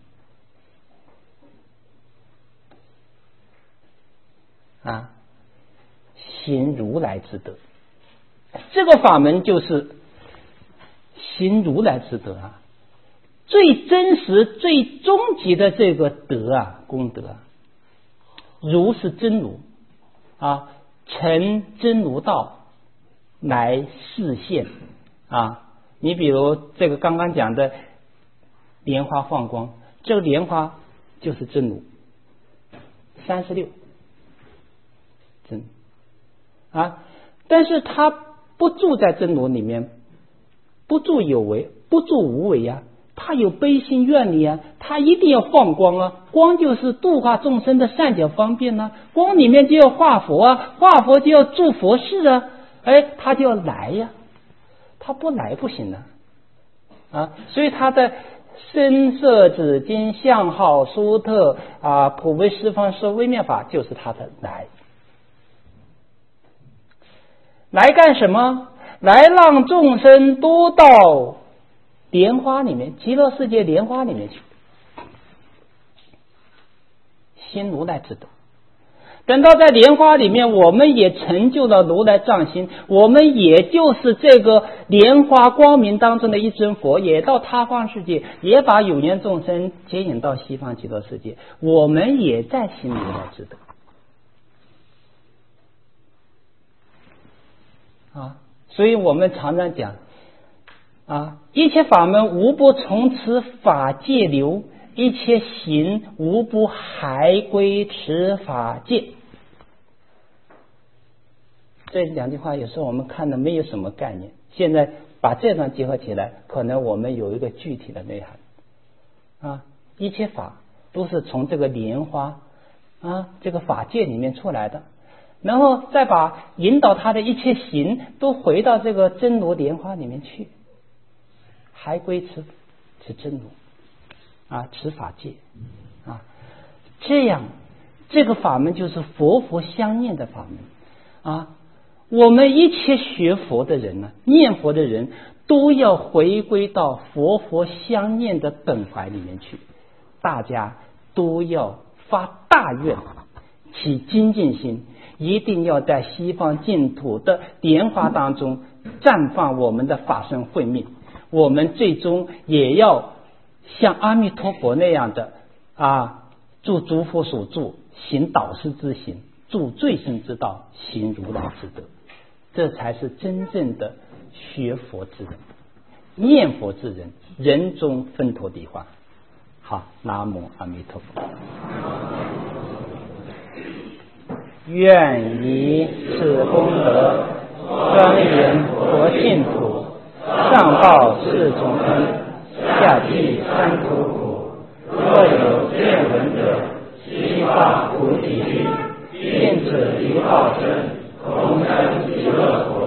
啊，行如来之德，这个法门就是行如来之德啊，最真实、最终极的这个德啊，功德啊，如是真如啊，成真如道来示现啊。你比如这个刚刚讲的莲花放光，这个莲花就是真如，三十六。真啊，但是他不住在真如里面，不住有为，不住无为啊，他有悲心愿力啊，他一定要放光啊，光就是度化众生的善巧方便啊，光里面就要化佛啊，化佛就要住佛事啊，哎，他就要来呀、啊，他不来不行啊啊，所以他的声色指经相好殊特啊，普为十方说微妙法，就是他的来。来干什么？来让众生多到莲花里面，极乐世界莲花里面去，心如来之德。等到在莲花里面，我们也成就了如来藏心，我们也就是这个莲花光明当中的一尊佛，也到他方世界，也把有缘众生接引到西方极乐世界，我们也在行如来之德啊。所以我们常常讲啊，一切法门无不从此法界流，一切行无不还归此法界。这两句话有时候我们看的没有什么概念，现在把这段结合起来，可能我们有一个具体的内涵啊。一切法都是从这个莲花啊这个法界里面出来的，然后再把引导他的一切行都回到这个真如莲花里面去，还归此此真如啊，此法界啊，这样这个法门就是佛佛相应的法门啊。 我们一切学佛的人呢，念佛的人都要回归到佛佛相念的本怀里面去，大家都要发大愿，起精进心，一定要在西方净土的莲花当中绽放我们的法身慧命。我们最终也要像阿弥陀佛那样的啊，住诸佛所住，行导师之行，住最胜之道，行如来之德，这才是真正的学佛之人，念佛之人，人中分陀地化。好，南无阿弥陀佛。愿以此功德庄严佛净土，上报四重恩，下济三途苦。若有见闻者，悉发菩提心，尽此一报身，同生极乐国。